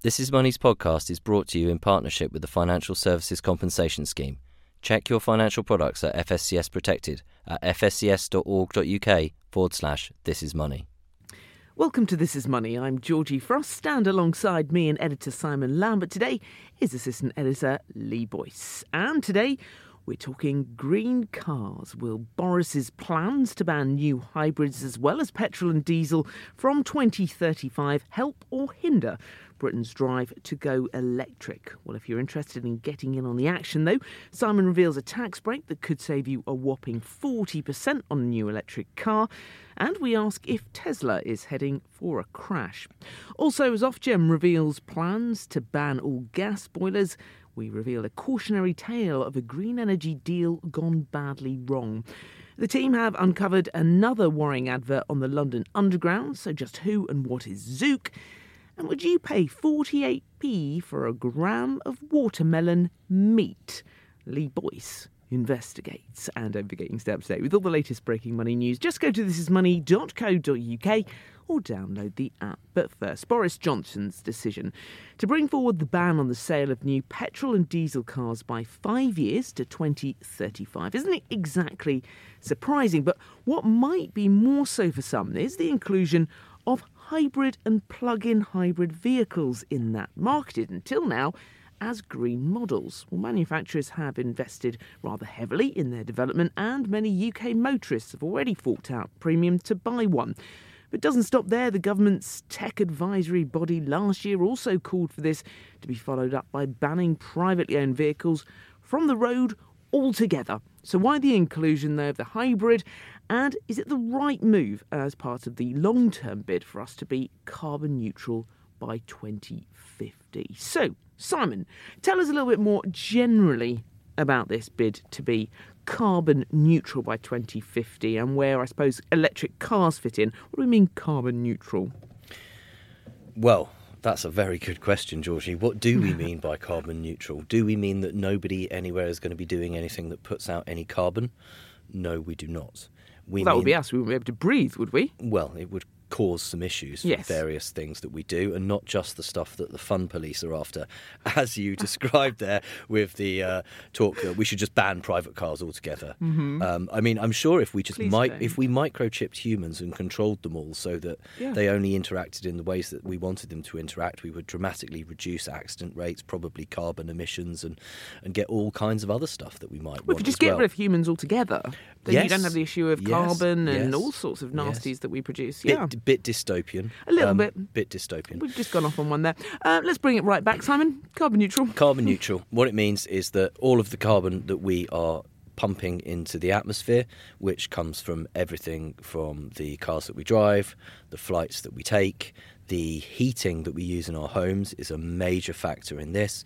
This Is Money's podcast is brought to you in partnership with the Financial Services Compensation Scheme. Check your financial products at FSCS Protected at fscs.org.uk/This Is Money. Welcome to This Is Money. I'm Georgie Frost, and alongside me and editor Simon Lambert today is assistant editor Lee Boyce. And today we're talking green cars. Will Boris's plans to ban new hybrids as well as petrol and diesel from 2035 help or hinder Britain's drive to go electric? Well, if you're interested in getting in on the action, though, Simon reveals a tax break that could save you a whopping 40% on a new electric car. And we ask if Tesla is heading for a crash. Also, as Ofgem reveals plans to ban all gas boilers, we reveal a cautionary tale of a green energy deal gone badly wrong. The team have uncovered another worrying advert on the London Underground, so just who and what is Zouk? And would you pay 48p for a gram of watermelon meat? Lee Boyce investigates. And don't forget you can stay up to date with all the latest breaking money news. Just go to thisismoney.co.uk or download the app. But first, Boris Johnson's decision to bring forward the ban on the sale of new petrol and diesel cars by 5 years to 2035 isn't exactly surprising, but what might be more so for some is the inclusion of hybrid and plug-in hybrid vehicles in that, marketed until now as green models. Well, manufacturers have invested rather heavily in their development, and many UK motorists have already forked out premium to buy one. But it doesn't stop there. The government's tech advisory body last year also called for this to be followed up by banning privately owned vehicles from the road altogether. So why the inclusion, though, of the hybrid? And is it the right move as part of the long-term bid for us to be carbon neutral by 2050? So, Simon, tell us a little bit more generally about this bid to be carbon neutral by 2050 and where, I suppose, electric cars fit in. What do we mean carbon neutral? Well, that's a very good question, Georgie. What do we mean by carbon neutral? Do we mean that nobody anywhere is going to be doing anything that puts out any carbon? No, we do not. That would be us. We wouldn't be able to breathe, would we? Well, it would cause some issues for various things that we do, and not just the stuff that the fun police are after, as you described there with the talk that we should just ban private cars altogether. Mm-hmm. I mean, I'm sure if we just if we microchipped humans and controlled them all so that they only interacted in the ways that we wanted them to interact, we would dramatically reduce accident rates, probably carbon emissions, and get all kinds of other stuff that we might want. If you just get rid of humans altogether, then you don't have the issue of carbon and all sorts of nasties that we produce. Bit dystopian. A little bit. Bit dystopian. We've just gone off on one there. Let's bring it right back, Simon. Carbon neutral. Carbon neutral. What it means is that all of the carbon that we are pumping into the atmosphere, which comes from everything from the cars that we drive, the flights that we take, the heating that we use in our homes is a major factor in this.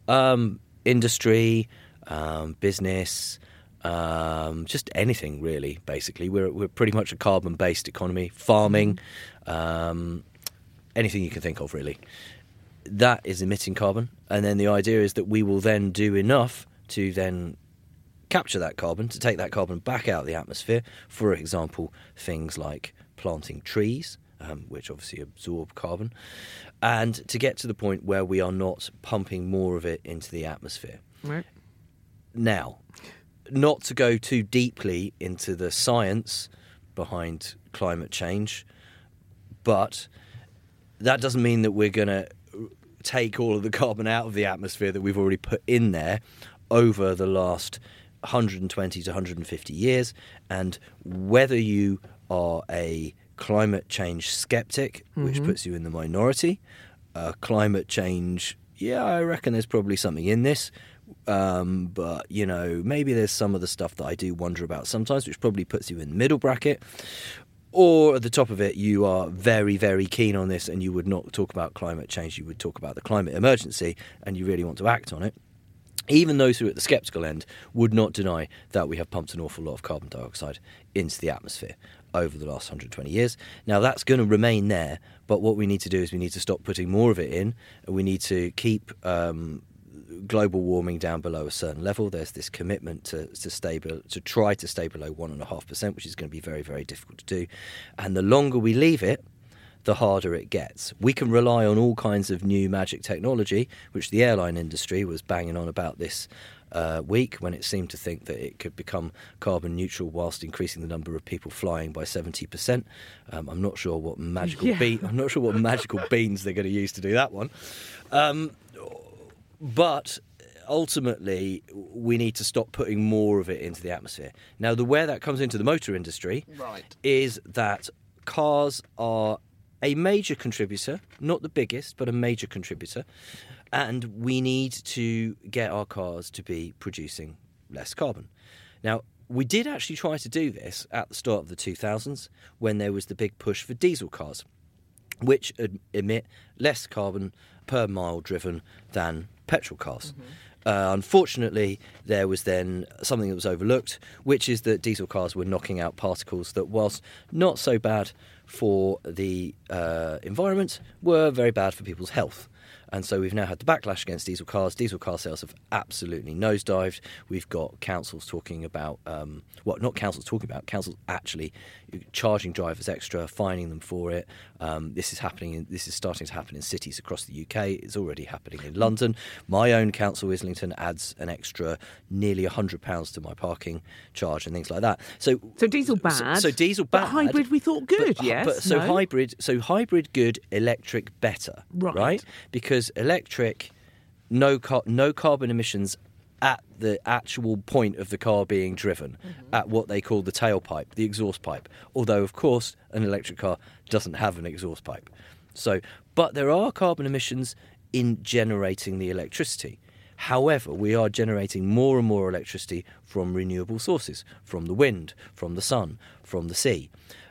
Industry, business, just anything really. Basically, we're pretty much a carbon-based economy. Farming, anything you can think of really. That is emitting carbon, and then the idea is that we will then do enough to then capture that carbon, to take that carbon back out of the atmosphere. For example, things like planting trees, which obviously absorb carbon, and to get to the point where we are not pumping more of it into the atmosphere. Right. Now, not to go too deeply into the science behind climate change, but that doesn't mean that we're going to take all of the carbon out of the atmosphere that we've already put in there over the last 120 to 150 years. And whether you are a climate change skeptic, which puts you in the minority, climate change, I reckon there's probably something in this. But, maybe there's some of the stuff that I do wonder about sometimes, which probably puts you in the middle bracket. Or at the top of it, you are very, very keen on this and you would not talk about climate change. You would talk about the climate emergency and you really want to act on it. Even those who are at the sceptical end would not deny that we have pumped an awful lot of carbon dioxide into the atmosphere over the last 120 years. Now, that's going to remain there, but what we need to do is we need to stop putting more of it in, and we need to keep global warming down below a certain level. There's this commitment to try to stay below 1.5%, which is going to be very, very difficult to do. And the longer we leave it, the harder it gets. We can rely on all kinds of new magic technology, which the airline industry was banging on about this week, when it seemed to think that it could become carbon neutral whilst increasing the number of people flying by 70%. I'm not sure what magical magical beans they're going to use to do that one. But ultimately, we need to stop putting more of it into the atmosphere. Now, where that comes into the motor industry is that cars are a major contributor, not the biggest, but a major contributor. And we need to get our cars to be producing less carbon. Now, we did actually try to do this at the start of the 2000s when there was the big push for diesel cars, which emit less carbon per mile driven than petrol cars. Unfortunately, there was then something that was overlooked, which is that diesel cars were knocking out particles that, whilst not so bad for the environment, were very bad for people's health. And so we've now had the backlash against diesel cars. Diesel car sales have absolutely nosedived. We've got councils talking about, councils actually charging drivers extra, fining them for it. This is starting to happen in cities across the UK. It's already happening in London. My own council, Islington, adds an extra nearly £100 to my parking charge and things like that. So diesel bad. So diesel bad. But hybrid we thought good, yes. Hybrid good, electric better. Right? Because electric, no carbon emissions at the actual point of the car being driven, at what they call the tailpipe, the exhaust pipe. Although, of course, an electric car doesn't have an exhaust pipe. But there are carbon emissions in generating the electricity. However, we are generating more and more electricity from renewable sources, from the wind, from the sun, from the sea.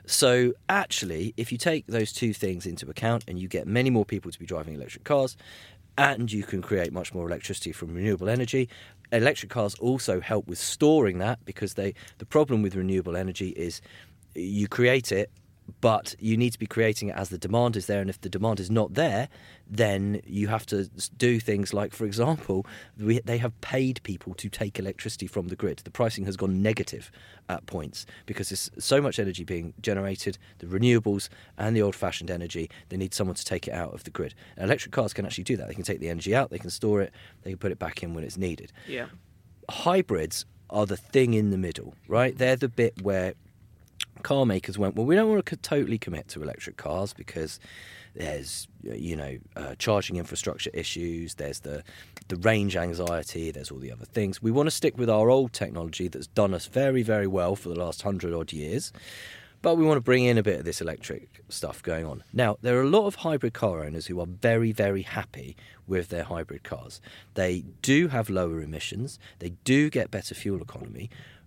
So actually, if you take those two things into account and you get many more people to be driving electric cars, and you can create much more electricity from renewable energy, electric cars also help with storing that, because the problem with renewable energy is you create it, but you need to be creating it as the demand is there, and if the demand is not there, then you have to do things like, for example, they have paid people to take electricity from the grid. The pricing has gone negative at points because there's so much energy being generated, the renewables and the old-fashioned energy, they need someone to take it out of the grid. And electric cars can actually do that. They can take the energy out, they can store it, they can put it back in when it's needed. Yeah. Hybrids are the thing in the middle, right? They're the bit where car makers went, well, we don't want to totally commit to electric cars because there's, charging infrastructure issues, there's the range anxiety, there's all the other things. We want to stick with our old technology that's done us very, very well for the last 100-odd years, but we want to bring in a bit of this electric stuff going on. Now, there are a lot of hybrid car owners who are very, very happy with their hybrid cars. They do have lower emissions, they do get better fuel economy.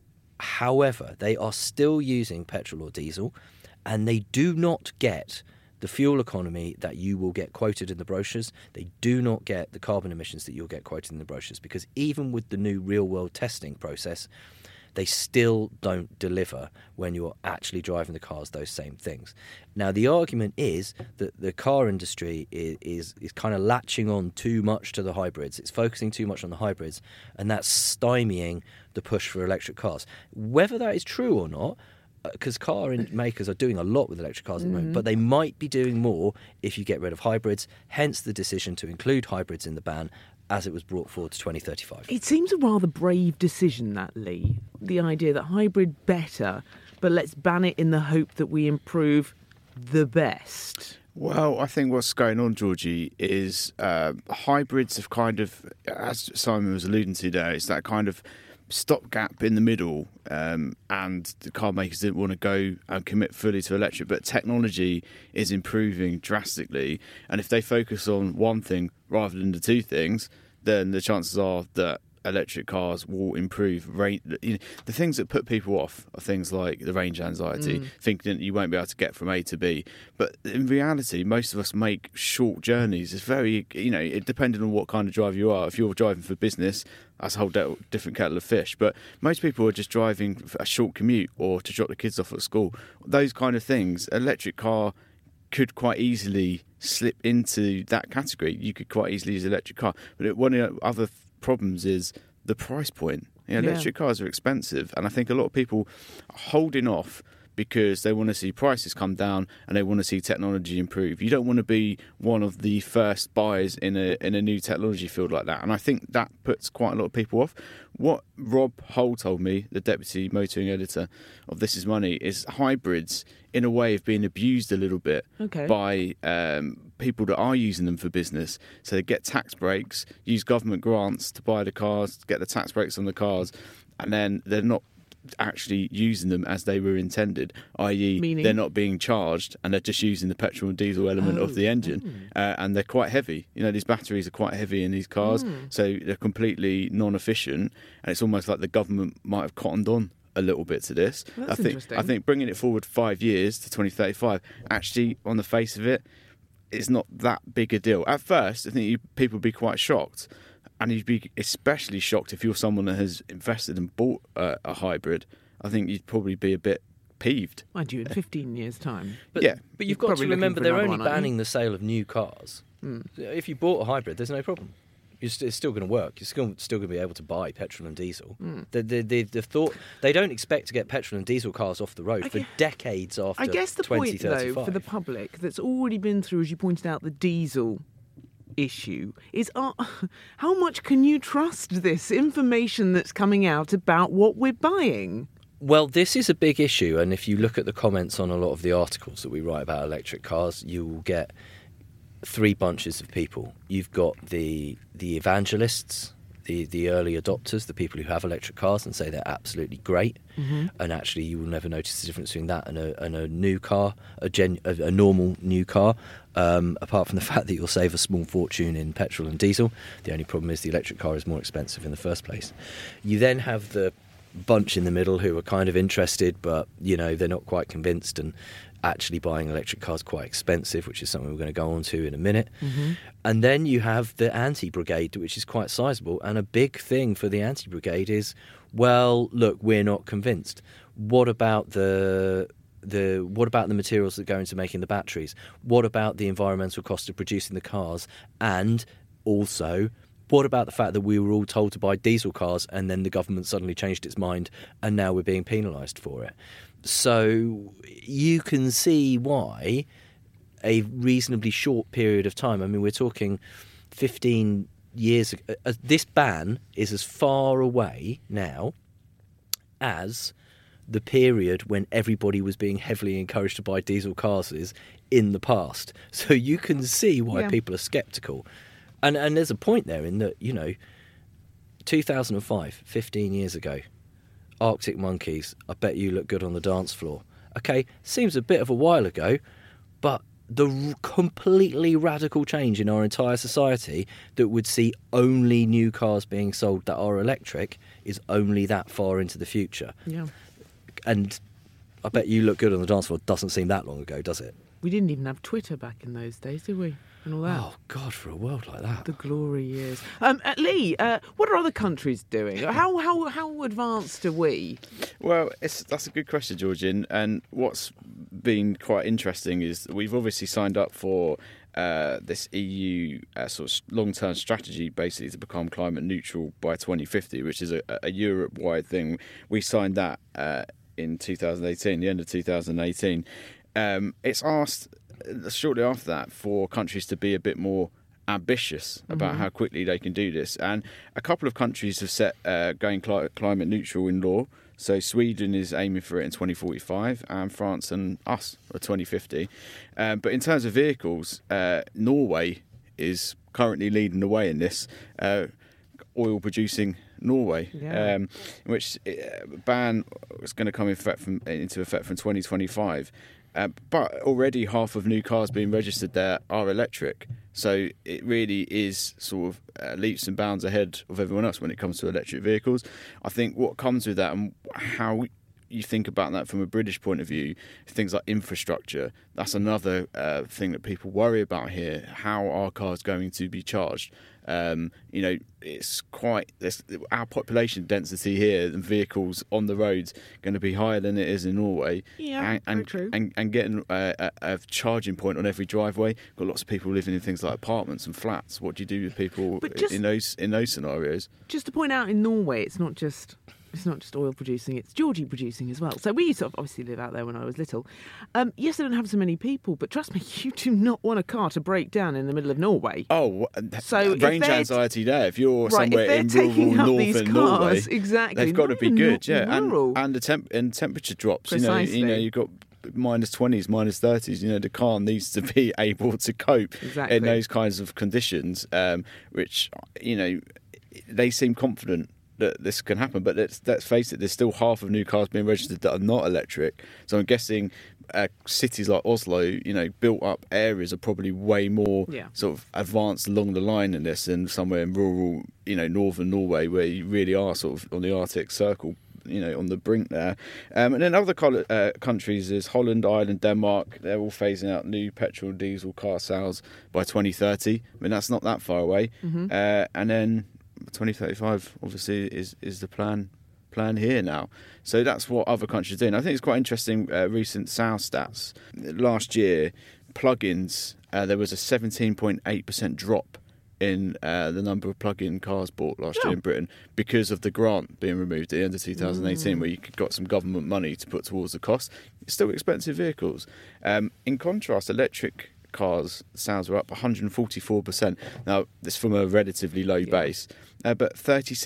However, they are still using petrol or diesel, and they do not get the fuel economy that you will get quoted in the brochures. They do not get the carbon emissions that you'll get quoted in the brochures, because even with the new real-world testing process, they still don't deliver when you're actually driving the cars those same things. Now, the argument is that the car industry is kind of latching on too much to the hybrids. It's focusing too much on the hybrids, and that's stymieing the push for electric cars. Whether that is true or not, because car makers are doing a lot with electric cars at the moment, but they might be doing more if you get rid of hybrids, hence the decision to include hybrids in the ban as it was brought forward to 2035. It seems a rather brave decision, that, Lee. The idea that hybrid better, but let's ban it in the hope that we improve the best. Well, I think what's going on, Georgie, is hybrids have kind of, as Simon was alluding to there, it's that kind of stopgap in the middle, and the car makers didn't want to go and commit fully to electric, but technology is improving drastically, and if they focus on one thing rather than the two things, then the chances are that electric cars will improve. The things that put people off are things like the range anxiety, thinking that you won't be able to get from A to B. But in reality, most of us make short journeys. It's very, it depending on what kind of driver you are. If you're driving for business, that's a whole different kettle of fish. But most people are just driving for a short commute or to drop the kids off at school. Those kind of things. Electric car could quite easily slip into that category. You could quite easily use an electric car. But one of the other problems is the price point. Electric cars are expensive, and I think a lot of people are holding off because they want to see prices come down and they want to see technology improve. You don't want to be one of the first buyers in a new technology field like that. And I think that puts quite a lot of people off. What Rob Hull told me, the deputy motoring editor of This Is Money, is hybrids in a way have been abused a little bit by people that are using them for business. So they get tax breaks, use government grants to buy the cars, get the tax breaks on the cars, and then they're not actually using them as they were intended, i.e. Meaning? They're not being charged and they're just using the petrol and diesel element of the engine. And they're quite heavy. You know, these batteries are quite heavy in these cars, so they're completely non-efficient, and it's almost like the government might have cottoned on a little bit to this. That's I think bringing it forward 5 years to 2035, actually, on the face of it, is not that big a deal. At first, I think people would be quite shocked. And you'd be especially shocked if you're someone that has invested and bought a hybrid. I think you'd probably be a bit peeved. Mind you, in 15 years' time. But you've got to remember they're only banning the sale of new cars. Mm. If you bought a hybrid, there's no problem. It's still going to work. You're still going to be able to buy petrol and diesel. They've thought they don't expect to get petrol and diesel cars off the road for decades after 2035. I guess the point, though, for the public that's already been through, as you pointed out, the diesel issue is how much can you trust this information that's coming out about what we're buying? Well, this is a big issue, and if you look at the comments on a lot of the articles that we write about electric cars, you will get three bunches of people. You've got the evangelists, the early adopters, the people who have electric cars and say they're absolutely great, and actually you will never notice the difference between that and a new car, a normal new car, apart from the fact that you'll save a small fortune in petrol and diesel. The only problem is the electric car is more expensive in the first place. You then have the bunch in the middle who are kind of interested, but they're not quite convinced, and actually buying electric cars quite expensive, which is something we're going to go on to in a minute. And then you have the anti-brigade, which is quite sizable, and a big thing for the anti-brigade is, well, look, we're not convinced. What about the materials that go into making the batteries? What about the environmental cost of producing the cars? And also, what about the fact that we were all told to buy diesel cars and then the government suddenly changed its mind and now we're being penalised for it? So you can see why a reasonably short period of time, I mean, we're talking 15 years ago, this ban is as far away now as the period when everybody was being heavily encouraged to buy diesel cars is in the past. So you can see why people are sceptical. And there's a point there in that, 2005, 15 years ago, Arctic Monkeys, I bet you look good on the dance floor. Okay, seems a bit of a while ago, but the completely radical change in our entire society that would see only new cars being sold that are electric is only that far into the future. Yeah. And I bet you look good on the dance floor doesn't seem that long ago, does it? We didn't even have Twitter back in those days, did we? And all that. Oh, God, for a world like that. The glory years. Lee, what are other countries doing? How advanced are we? Well, that's a good question, Georgian. And what's been quite interesting is that we've obviously signed up for this EU sort of long-term strategy, basically, to become climate neutral by 2050, which is a Europe-wide thing. We signed that in 2018, the end of 2018. It's asked shortly after that for countries to be a bit more ambitious about how quickly they can do this, and a couple of countries have set going climate neutral in law. So Sweden is aiming for it in 2045, and France and us are 2050. But in terms of vehicles, Norway is currently leading the way in this. Oil producing Norway, which ban is going to come into effect from 2025. But already half of new cars being registered there are electric. So it really is sort of leaps and bounds ahead of everyone else when it comes to electric vehicles. I think what comes with that and how you think about that from a British point of view, things like infrastructure, that's another thing that people worry about here. How are cars going to be charged? It's quite our population density here and vehicles on the roads going to be higher than it is in Norway. Yeah, and true. And getting a charging point on every driveway. Got lots of people living in things like apartments and flats. What do you do with people in those scenarios? Just to point out, in Norway, it's not just It's not just oil producing, it's Georgie producing as well. So we used to obviously live out there when I was little. Yes, I don't have so many people, but trust me, you do not want a car to break down in the middle of Norway. Oh, so range anxiety there. If you're right, somewhere in rural northern Norway, exactly, they've got to be good, rural. and the temperature drops. Precisely. You've got -20s, -30s. The car needs to be able to cope exactly. in those kinds of conditions, which they seem confident that this can happen. But let's face it, there's still half of new cars being registered that are not electric. So I'm guessing cities like Oslo, built up areas are probably way more sort of advanced along the line in this than somewhere in rural, northern Norway, where you really are sort of on the Arctic Circle, on the brink there. And then other countries is Holland, Ireland, Denmark. They're all phasing out new petrol and diesel car sales by 2030. I mean, that's not that far away. Mm-hmm. And then 2035 obviously is the plan here now. So that's what other countries are doing. I think it's quite interesting, recent sales stats. Last year, plug-ins, there was a 17.8% drop in the number of plug-in cars bought last year in Britain because of the grant being removed at the end of 2018, where you got some government money to put towards the cost. It's still expensive vehicles. In contrast, electric cars sales were up 144%. Now, this from a relatively low base, but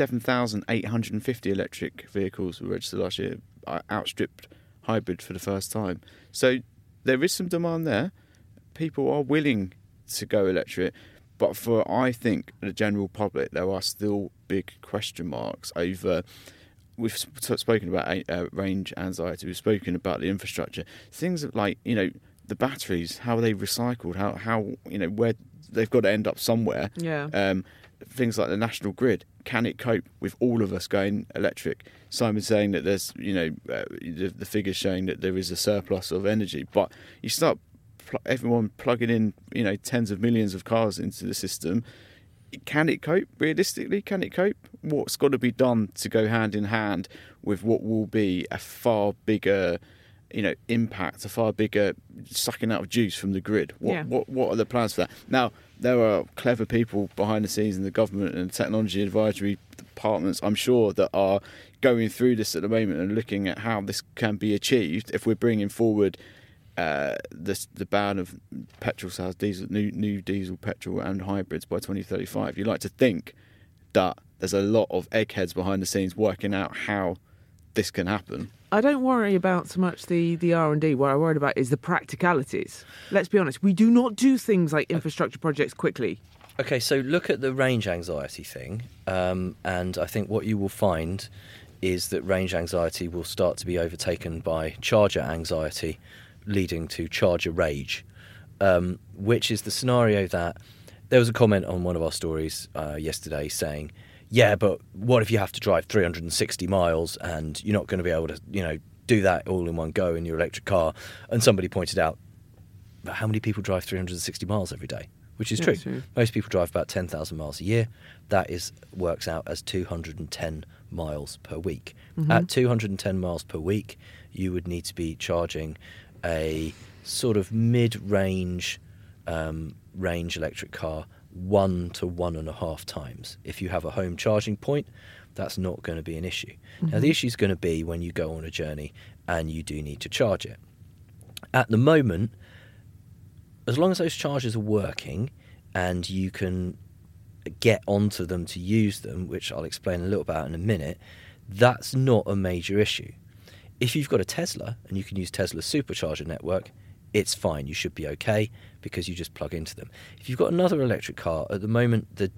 37,850 electric vehicles were registered last year, outstripped hybrid for the first time. So there is some demand there. People are willing to go electric, but for, I think, the general public, there are still big question marks over. We've spoken about range anxiety. We've spoken about the infrastructure. Things like, the batteries, how are they recycled? How where they've got to end up somewhere. Yeah. Things like the national grid, can it cope with all of us going electric? Simon's saying that there's, the figures showing that there is a surplus of energy, but you start everyone plugging in, tens of millions of cars into the system. Can it cope? Realistically, can it cope? What's got to be done to go hand in hand with what will be a far bigger impact, a far bigger sucking out of juice from the grid? What are the plans for that? Now, there are clever people behind the scenes in the government and technology advisory departments, I'm sure, that are going through this at the moment and looking at how this can be achieved if we're bringing forward the ban of petrol sales, new diesel, petrol and hybrids by 2035. You'd like to think that there's a lot of eggheads behind the scenes working out how this can happen. I don't worry about so much the R&D. What I worried about is the practicalities. Let's be honest, we do not do things like infrastructure projects quickly. Okay, so look at the range anxiety thing, and I think what you will find is that range anxiety will start to be overtaken by charger anxiety, leading to charger rage, which is the scenario that there was a comment on one of our stories yesterday saying, yeah, but what if you have to drive 360 miles and you're not going to be able to, do that all in one go in your electric car? And somebody pointed out, but how many people drive 360 miles every day? Which is true. Most people drive about 10,000 miles a year. That works out as 210 miles per week. Mm-hmm. At 210 miles per week, you would need to be charging a sort of mid-range range electric car 1 to 1.5 times. If you have a home charging point, that's not going to be an issue. Mm-hmm. Now, the issue is going to be when you go on a journey and you do need to charge it. At the moment, as long as those chargers are working and you can get onto them to use them, which I'll explain a little about in a minute, that's not a major issue. If you've got a Tesla and you can use Tesla's supercharger network, it's fine. You should be okay because you just plug into them. If you've got another electric car, at the moment the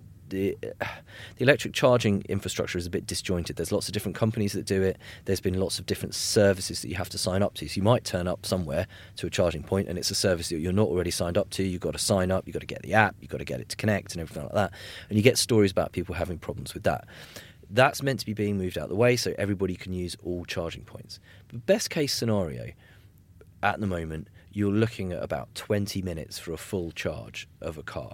electric charging infrastructure is a bit disjointed. There's lots of different companies that do it. There's been lots of different services that you have to sign up to. So you might turn up somewhere to a charging point and it's a service that you're not already signed up to. You've got to sign up, you've got to get the app, you've got to get it to connect and everything like that. And you get stories about people having problems with that. That's meant to be being moved out of the way so everybody can use all charging points. But best case scenario, at the moment, you're looking at about 20 minutes for a full charge of a car.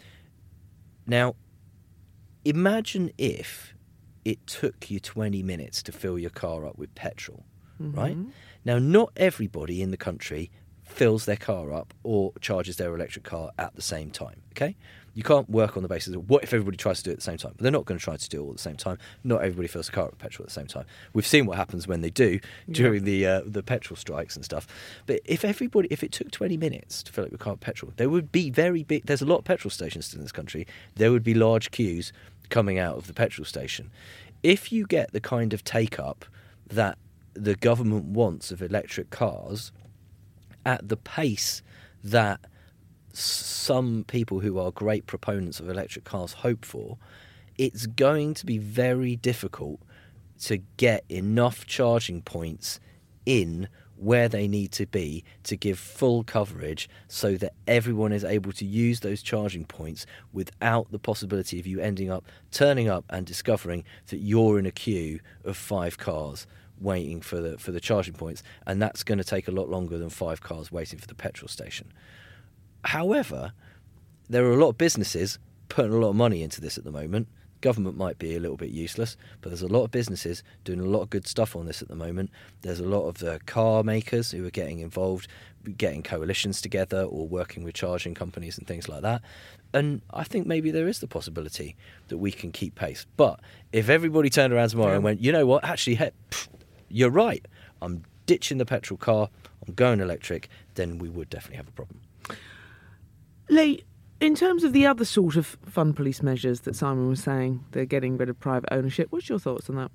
Now, imagine if it took you 20 minutes to fill your car up with petrol, right? Now, not everybody in the country fills their car up or charges their electric car at the same time, okay? You can't work on the basis of what if everybody tries to do it at the same time. But they're not going to try to do it all at the same time. Not everybody fills a car with petrol at the same time. We've seen what happens when they do during the petrol strikes and stuff. But if it took 20 minutes to fill up your car with petrol, there would be very big. There's a lot of petrol stations in this country. There would be large queues coming out of the petrol station. If you get the kind of take up that the government wants of electric cars at the pace that some people who are great proponents of electric cars hope for, it's going to be very difficult to get enough charging points in where they need to be to give full coverage so that everyone is able to use those charging points without the possibility of you turning up and discovering that you're in a queue of 5 cars waiting for the charging points, and that's going to take a lot longer than 5 cars waiting for the petrol station. However, there are a lot of businesses putting a lot of money into this at the moment. Government might be a little bit useless, but there's a lot of businesses doing a lot of good stuff on this at the moment. There's a lot of the car makers who are getting involved, getting coalitions together or working with charging companies and things like that. And I think maybe there is the possibility that we can keep pace. But if everybody turned around tomorrow and went, you know what, actually, you're right, I'm ditching the petrol car, I'm going electric, then we would definitely have a problem. Lee, in terms of the other sort of fun police measures that Simon was saying, they're getting rid of private ownership, what's your thoughts on that?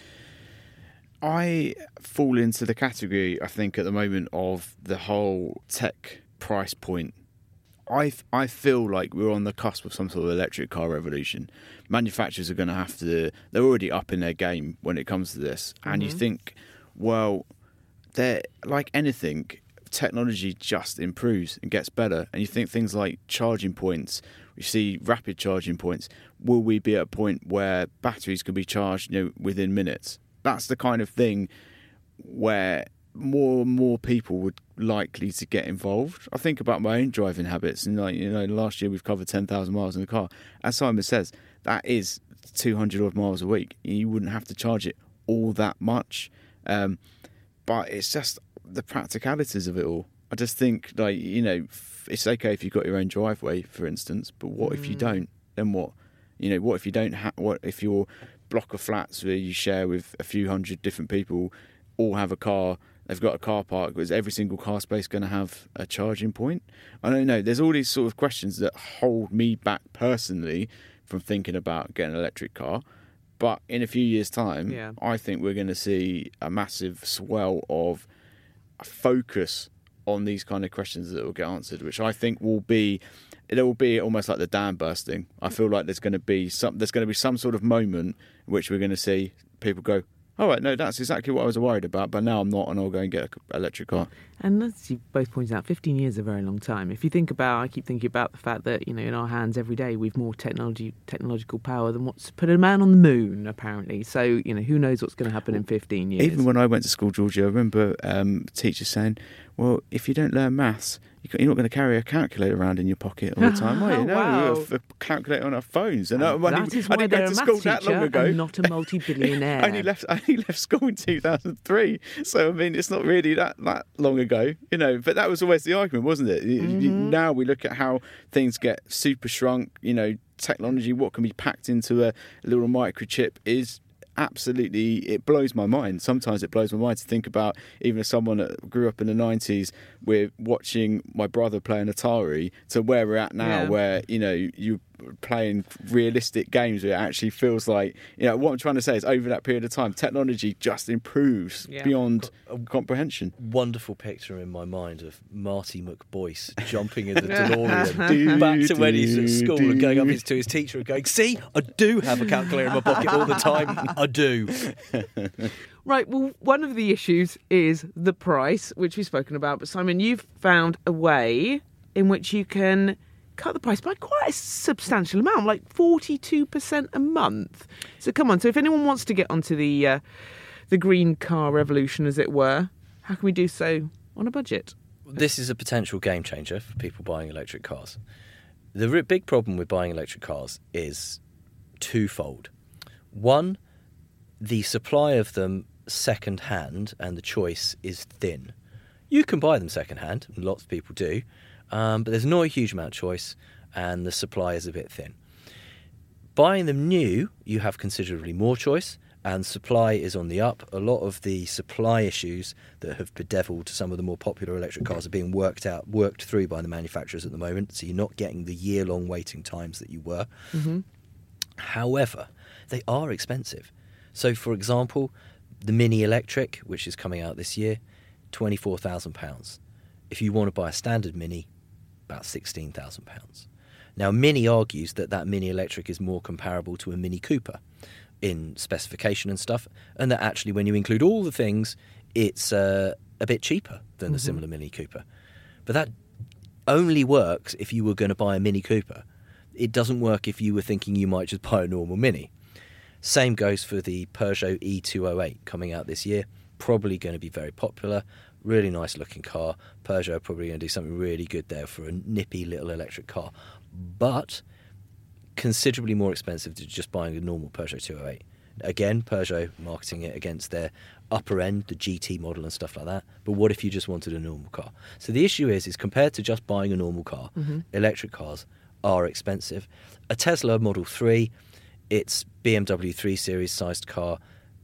I fall into the category, I think, at the moment of the whole tech price point. I feel like we're on the cusp of some sort of electric car revolution. Manufacturers are going to have to... They're already up in their game when it comes to this. And you think, well, they're like anything... Technology just improves and gets better, and you think things like charging points, we see rapid charging points. Will we be at a point where batteries can be charged, within minutes? That's the kind of thing where more and more people would likely to get involved. I think about my own driving habits, and last year we've covered 10,000 miles in the car. As Simon says, that is 200 odd miles a week. You wouldn't have to charge it all that much, but it's just the practicalities of it all. I just think, it's okay if you've got your own driveway, for instance, but what if you don't? Then what? What if you don't what if your block of flats where you share with a few hundred different people all have a car, they've got a car park, is every single car space going to have a charging point? I don't know. There's all these sort of questions that hold me back personally from thinking about getting an electric car. But in a few years' time, I think we're going to see a massive swell of focus on these kind of questions that will get answered, which I think will be almost like the dam bursting. I feel like there's going to be some sort of moment in which we're going to see people go, all right, no, that's exactly what I was worried about, but now I'm not, and I'll go and get an electric car. And as you both pointed out, 15 years is a very long time. If you think about, I keep thinking about the fact that, in our hands every day we've more technological power than what's put a man on the moon, apparently. So, who knows what's going to happen in 15 years. Even when I went to school, Georgie, I remember teachers saying, well, if you don't learn maths, you're not going to carry a calculator around in your pocket all the time, are you? No, wow. We have a calculator on our phones. And that is why I didn't they're go a to maths school that teacher long ago. and not a multi-billionaire. I only left school in 2003. So, it's not really that long ago, But that was always the argument, wasn't it? Now we look at how things get super shrunk, technology, what can be packed into a little microchip is... Absolutely, it blows my mind. Sometimes it blows my mind to think about, even as someone that grew up in the 90s with watching my brother play an Atari, to where we're at now, where, you're playing realistic games where it actually feels like, what I'm trying to say is over that period of time, technology just improves beyond comprehension. Wonderful picture in my mind of Marty McBoyce jumping in the DeLorean back to when he's at school and going up to his teacher and going, see, I do have a calculator in my pocket all the time. I do. Right, well, one of the issues is the price, which we've spoken about. But Simon, you've found a way in which you can cut the price by quite a substantial amount, like 42% a month. So come on, so if anyone wants to get onto the green car revolution, as it were, how can we do so on a budget? This is a potential game changer for people buying electric cars. The big problem with buying electric cars is twofold. One, the supply of them second hand and the choice is thin. You can buy them second hand, and lots of people do, but there's not a huge amount of choice, and the supply is a bit thin. Buying them new, you have considerably more choice, and supply is on the up. A lot of the supply issues that have bedeviled some of the more popular electric cars are being worked through by the manufacturers at the moment, so you're not getting the year-long waiting times that you were. Mm-hmm. However, they are expensive. So, for example, the Mini Electric, which is coming out this year, £24,000. If you want to buy a standard Mini, about £16,000. Now, Mini argues that Mini Electric is more comparable to a Mini Cooper in specification and stuff, and that actually when you include all the things, it's a bit cheaper than the similar Mini Cooper. But that only works if you were going to buy a Mini Cooper. It doesn't work if you were thinking you might just buy a normal Mini. Same goes for the Peugeot E208 coming out this year. Probably going to be very popular. Really nice looking car. Peugeot are probably going to do something really good there for a nippy little electric car. But considerably more expensive than just buying a normal Peugeot 208. Again, Peugeot marketing it against their upper end, the GT model and stuff like that. But what if you just wanted a normal car? So the issue is compared to just buying a normal car, electric cars are expensive. A Tesla Model 3, it's BMW 3 Series sized car,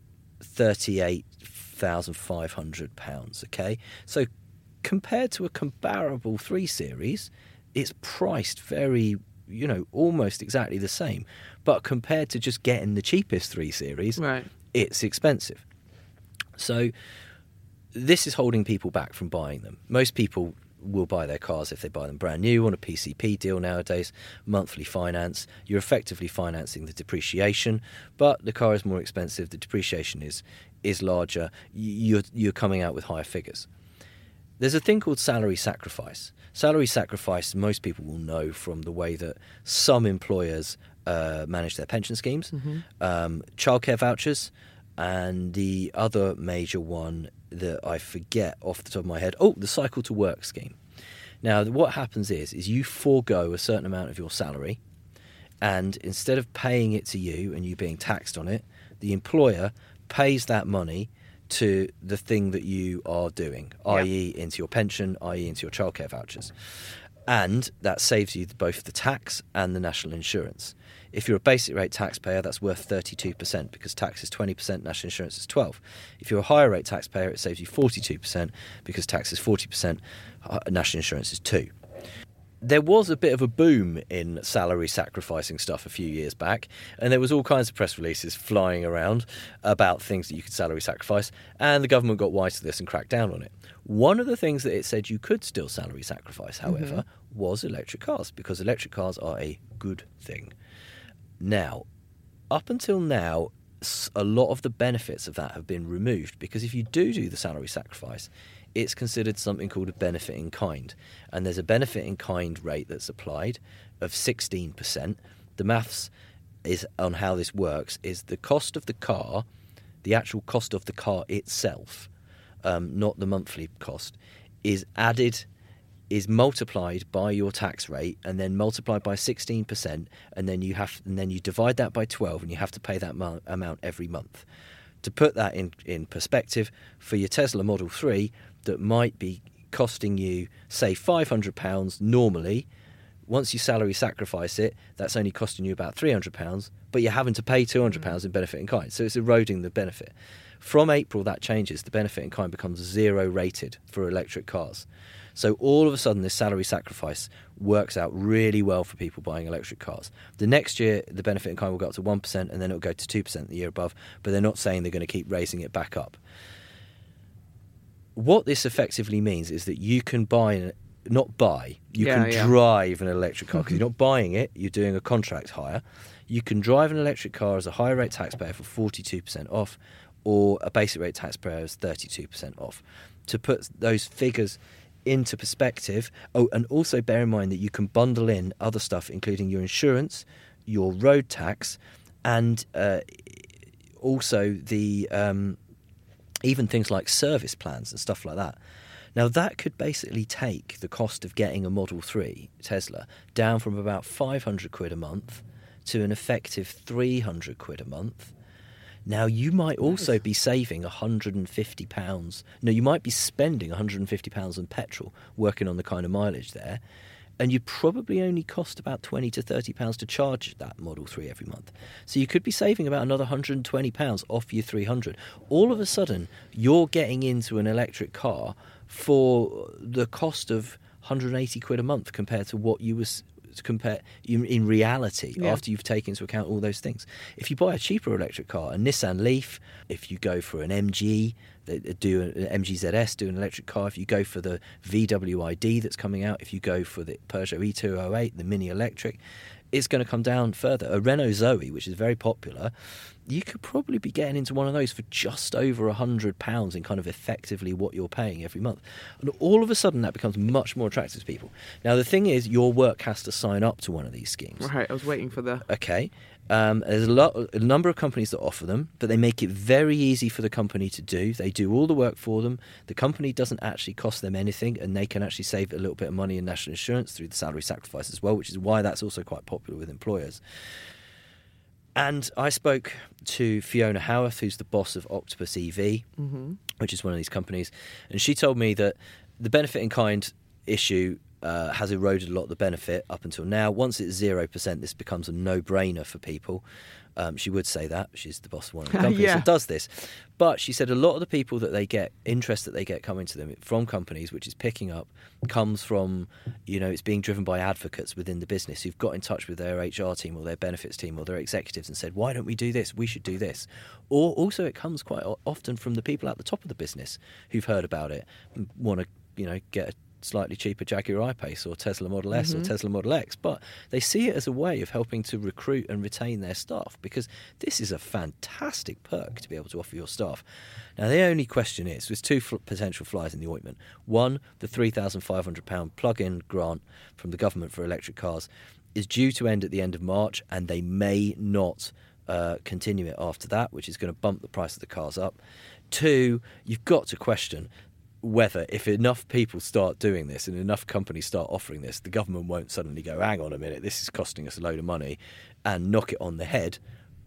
£38,500, okay? So compared to a comparable 3 Series, it's priced very, almost exactly the same. But compared to just getting the cheapest 3 Series, Right. it's expensive. So this is holding people back from buying them. Most people will buy their cars if they buy them brand new on a PCP deal nowadays, monthly finance. You're effectively financing the depreciation, but the car is more expensive. The depreciation is larger. You're coming out with higher figures. There's a thing called salary sacrifice. Salary sacrifice, most people will know from the way that some employers manage their pension schemes, childcare vouchers, and the other major one that I forget off the top of my head, the cycle to work scheme. Now, what happens is you forego a certain amount of your salary, and instead of paying it to you and you being taxed on it, the employer pays that money to the thing that you are doing, i.e. into your pension, i.e. into your childcare vouchers. And that saves you both the tax and the national insurance. If you're a basic rate taxpayer, that's worth 32% because tax is 20%, national insurance is 12%. If you're a higher rate taxpayer, it saves you 42% because tax is 40%, national insurance is 2%. There was a bit of a boom in salary sacrificing stuff a few years back, and there was all kinds of press releases flying around about things that you could salary sacrifice, and the government got wise to this and cracked down on it. One of the things that it said you could still salary sacrifice, however, was electric cars, because electric cars are a good thing. Now, up until now, a lot of the benefits of that have been removed, because if you do the salary sacrifice, it's considered something called a benefit in kind. And there's a benefit in kind rate that's applied of 16%. The maths is on how this works is the cost of the car, the actual cost of the car itself, not the monthly cost, is multiplied by your tax rate and then multiplied by 16%, and then you divide that by 12 and you have to pay that amount every month. To put that in perspective, for your Tesla Model 3 that might be costing you, say, £500 normally, once you salary sacrifice it, that's only costing you about £300, but you're having to pay £200 in benefit in kind. So it's eroding the benefit. From April, that changes. The benefit in kind becomes 0 rated for electric cars. So all of a sudden, this salary sacrifice works out really well for people buying electric cars. The next year, the benefit in kind will go up to 1%, and then it'll go to 2% the year above, but they're not saying they're going to keep raising it back up. What this effectively means is that you can drive an electric car, because you're not buying it, you're doing a contract hire. You can drive an electric car as a higher rate taxpayer for 42% off, or a basic rate taxpayer as 32% off. To put those figures into perspective, and also bear in mind that you can bundle in other stuff, including your insurance, your road tax, and also the even things like service plans and stuff like that. Now, that could basically take the cost of getting a Model 3 Tesla down from about £500 a month to an effective £300 a month. Now, you might also be saving £150. No, you might be spending £150 on petrol working on the kind of mileage there. and you probably only cost about £20 to £30 to charge that Model 3 every month. So you could be saving about another £120 off your 300. All of a sudden, you're getting into an electric car for the cost of 180 quid a month compared to what you was in reality after you've taken into account all those things. If you buy a cheaper electric car, a Nissan Leaf, if you go for an MG, they do an MG ZS, do an electric car, if you go for the VW ID that's coming out, if you go for the Peugeot E208, the mini electric, it's going to come down further. A Renault Zoe, which is very popular, you could probably be getting into one of those for just over £100 in kind of effectively what you're paying every month. And all of a sudden, that becomes much more attractive to people. Now, the thing is, your work has to sign up to one of these schemes. Right, I was waiting for the... Okay. There's a number of companies that offer them, but they make it very easy for the company to do. They do all the work for them. The company doesn't actually cost them anything, and they can actually save a little bit of money in national insurance through the salary sacrifice as well, which is why that's also quite popular with employers. And I spoke to Fiona Howarth, who's the boss of Octopus EV, which is one of these companies, and she told me that the benefit in kind issue has eroded a lot of the benefit up until now. Once it's 0%, this becomes a no-brainer for people. She would say that. She's the boss of one of the companies that does this. But she said a lot of the people that they get, interest that they get coming to them from companies, which is picking up, comes from, it's being driven by advocates within the business who've got in touch with their HR team or their benefits team or their executives and said, why don't we do this? We should do this. Or also it comes quite often from the people at the top of the business who've heard about it and want to, get a slightly cheaper Jaguar I-Pace or Tesla Model S or Tesla Model X, but they see it as a way of helping to recruit and retain their staff, because this is a fantastic perk to be able to offer your staff. Now, the only question is, there's two potential flies in the ointment. One, the £3,500 plug-in grant from the government for electric cars is due to end at the end of March, and they may not continue it after that, which is going to bump the price of the cars up. Two, you've got to question whether, if enough people start doing this and enough companies start offering this, the government won't suddenly go, hang on a minute, this is costing us a load of money, and knock it on the head.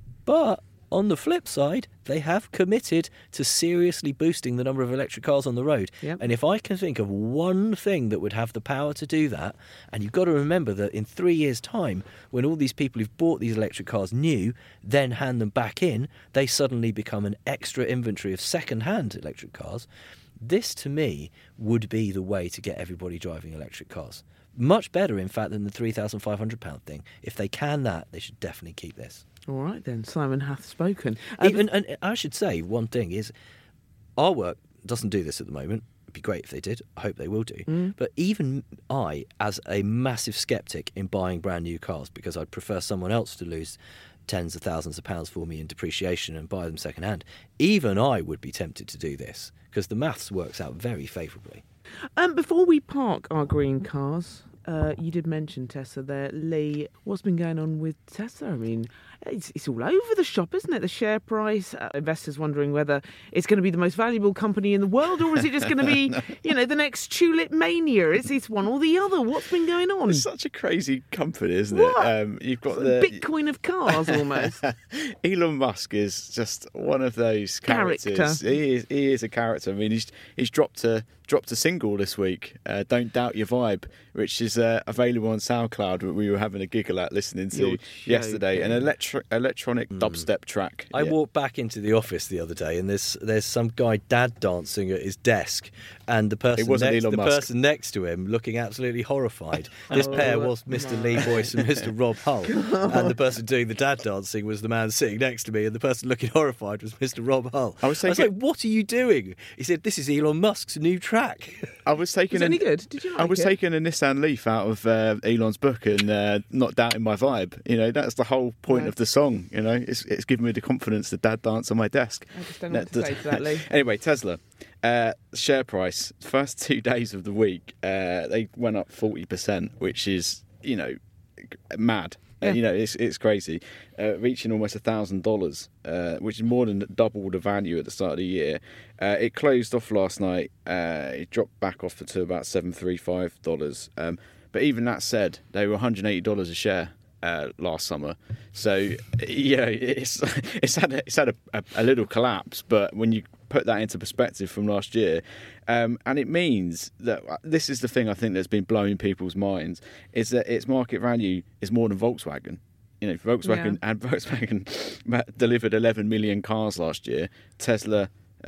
But on the flip side, they have committed to seriously boosting the number of electric cars on the road. Yep. And if I can think of one thing that would have the power to do that, and you've got to remember that in 3 years' time, when all these people who've bought these electric cars new, then hand them back in, they suddenly become an extra inventory of second-hand electric cars. This, to me, would be the way to get everybody driving electric cars. Much better, in fact, than the £3,500 thing. If they can that, they should definitely keep this. All right, then. Simon hath spoken. And I should say, one thing is, our work doesn't do this at the moment. It'd be great if they did. I hope they will do. But even I, as a massive sceptic in buying brand new cars, because I'd prefer someone else to lose tens of thousands of pounds for me in depreciation and buy them second hand, even I would be tempted to do this, because the maths works out very favourably. Before we park our green cars, you did mention Tesla there. Lee, what's been going on with Tesla? I mean, it's all over the shop, isn't it? The share price, investors wondering whether it's going to be the most valuable company in the world, or is it just going to be, the next tulip mania? It's one or the other. What's been going on? It's such a crazy company, isn't what? it? You've got the Bitcoin of cars, almost. Elon Musk is just one of those characters. He is a character. I mean, he's dropped a single this week, Don't Doubt Your Vibe, which is available on SoundCloud. We were having a giggle at listening to yesterday. An electronic dubstep track. I walked back into the office the other day, and there's some guy dad dancing at his desk, and the person next to him looking absolutely horrified. This pair was Mr. Lee Boyce and Mr. Rob Hull, and the person doing the dad dancing was the man sitting next to me, and the person looking horrified was Mr. Rob Hull. I was like, what are you doing? He said, this is Elon Musk's new track. Was it any good? Did you like it? Taking a Nissan Leaf out of Elon's book and not doubting my vibe. That's the whole point of the song. It's given me the confidence to dad dance on my desk. I just don't know what to say to that, Lee. Anyway, Tesla. Share price, first 2 days of the week, they went up 40%, which is, mad. Yeah. It's crazy. Reaching almost $1,000, which is more than double the value at the start of the year. It closed off last night. It dropped back off to about $735. But even that said, they were $180 a share last summer. So it's had a little collapse. But when you put that into perspective from last year. And it means that this is the thing I think that's been blowing people's minds, is that its market value is more than Volkswagen. Volkswagen delivered 11 million cars last year. Tesla,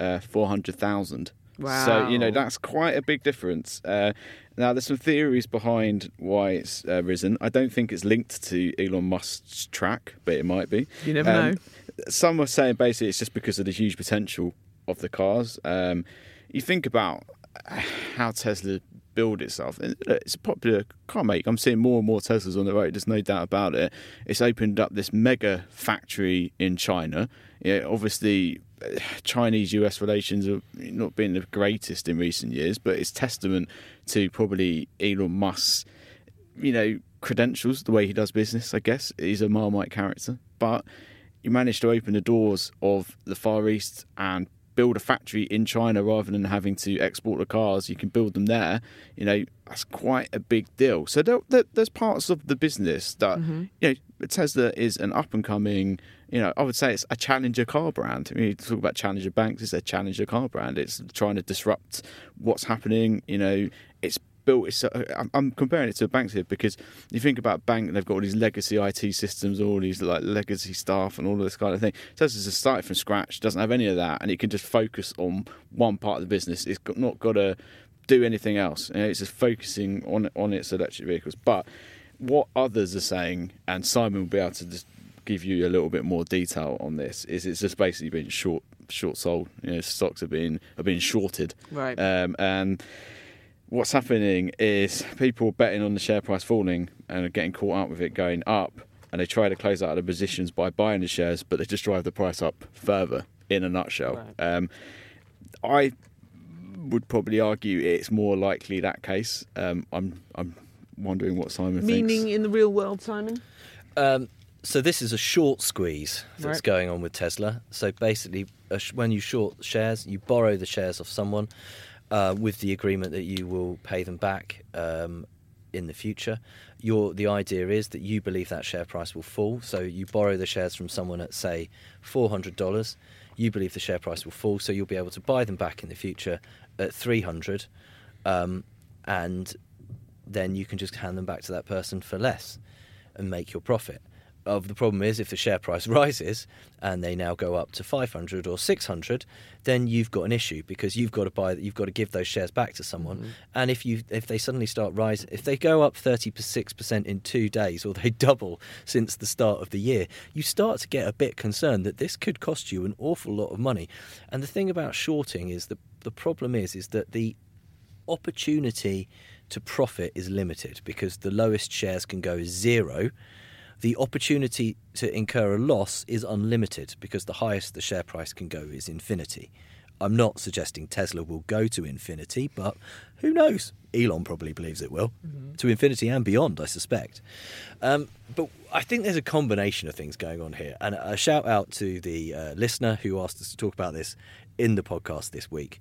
400,000. Wow. So, that's quite a big difference. Now, there's some theories behind why it's risen. I don't think it's linked to Elon Musk's track, but it might be. You never know. Some are saying basically it's just because of the huge potential of the cars. You think about how Tesla build itself. It's a popular car make. I'm seeing more and more Teslas on the road. There's no doubt about it. It's opened up this mega factory in China. Obviously, Chinese-US relations have not been the greatest in recent years, but it's testament to probably Elon Musk's, credentials, the way he does business, I guess. He's a Marmite character. But he managed to open the doors of the Far East and build a factory in China rather than having to export the cars. You can build them there. That's quite a big deal. So there's parts of the business that, Tesla is an up-and-coming, I would say it's a challenger car brand. I mean, you talk about challenger banks, it's a challenger car brand. It's trying to disrupt what's happening. It's built. I'm comparing it to a bank here because you think about bank, they've got all these legacy IT systems, all these like legacy staff and all of this kind of thing. Tesla's just started from scratch, doesn't have any of that, and it can just focus on one part of the business. It's not got to do anything else. It's just focusing on its electric vehicles. But what others are saying, and Simon will be able to just give you a little bit more detail on this, is it's just basically been short sold. Stocks are being shorted, right? And what's happening is people betting on the share price falling and are getting caught up with it going up, and they try to close out of the positions by buying the shares, but they just drive the price up further. In a nutshell, right. I would probably argue it's more likely that case. I'm wondering what Simon thinks. Meaning in the real world, Simon? So this is a short squeeze that's going on with Tesla. So basically, when you short shares, you borrow the shares off someone with the agreement that you will pay them back in the future. The idea is that you believe that share price will fall. So you borrow the shares from someone at, say, $400. You believe the share price will fall, so you'll be able to buy them back in the future at $300, and then you can just hand them back to that person for less and make your profit. The problem is, if the share price rises and they now go up to 500 or 600, then you've got an issue because you've got to give those shares back to someone. Mm-hmm. And if they suddenly start rising, if they go up 36% in 2 days, or they double since the start of the year, you start to get a bit concerned that this could cost you an awful lot of money. And the thing about shorting is the problem is that the opportunity to profit is limited because the lowest shares can go 0. The opportunity to incur a loss is unlimited because the highest the share price can go is infinity. I'm not suggesting Tesla will go to infinity, but who knows? Elon probably believes it will. Mm-hmm. To infinity and beyond, I suspect. But I think there's a combination of things going on here. And a shout out to the listener who asked us to talk about this in the podcast this week.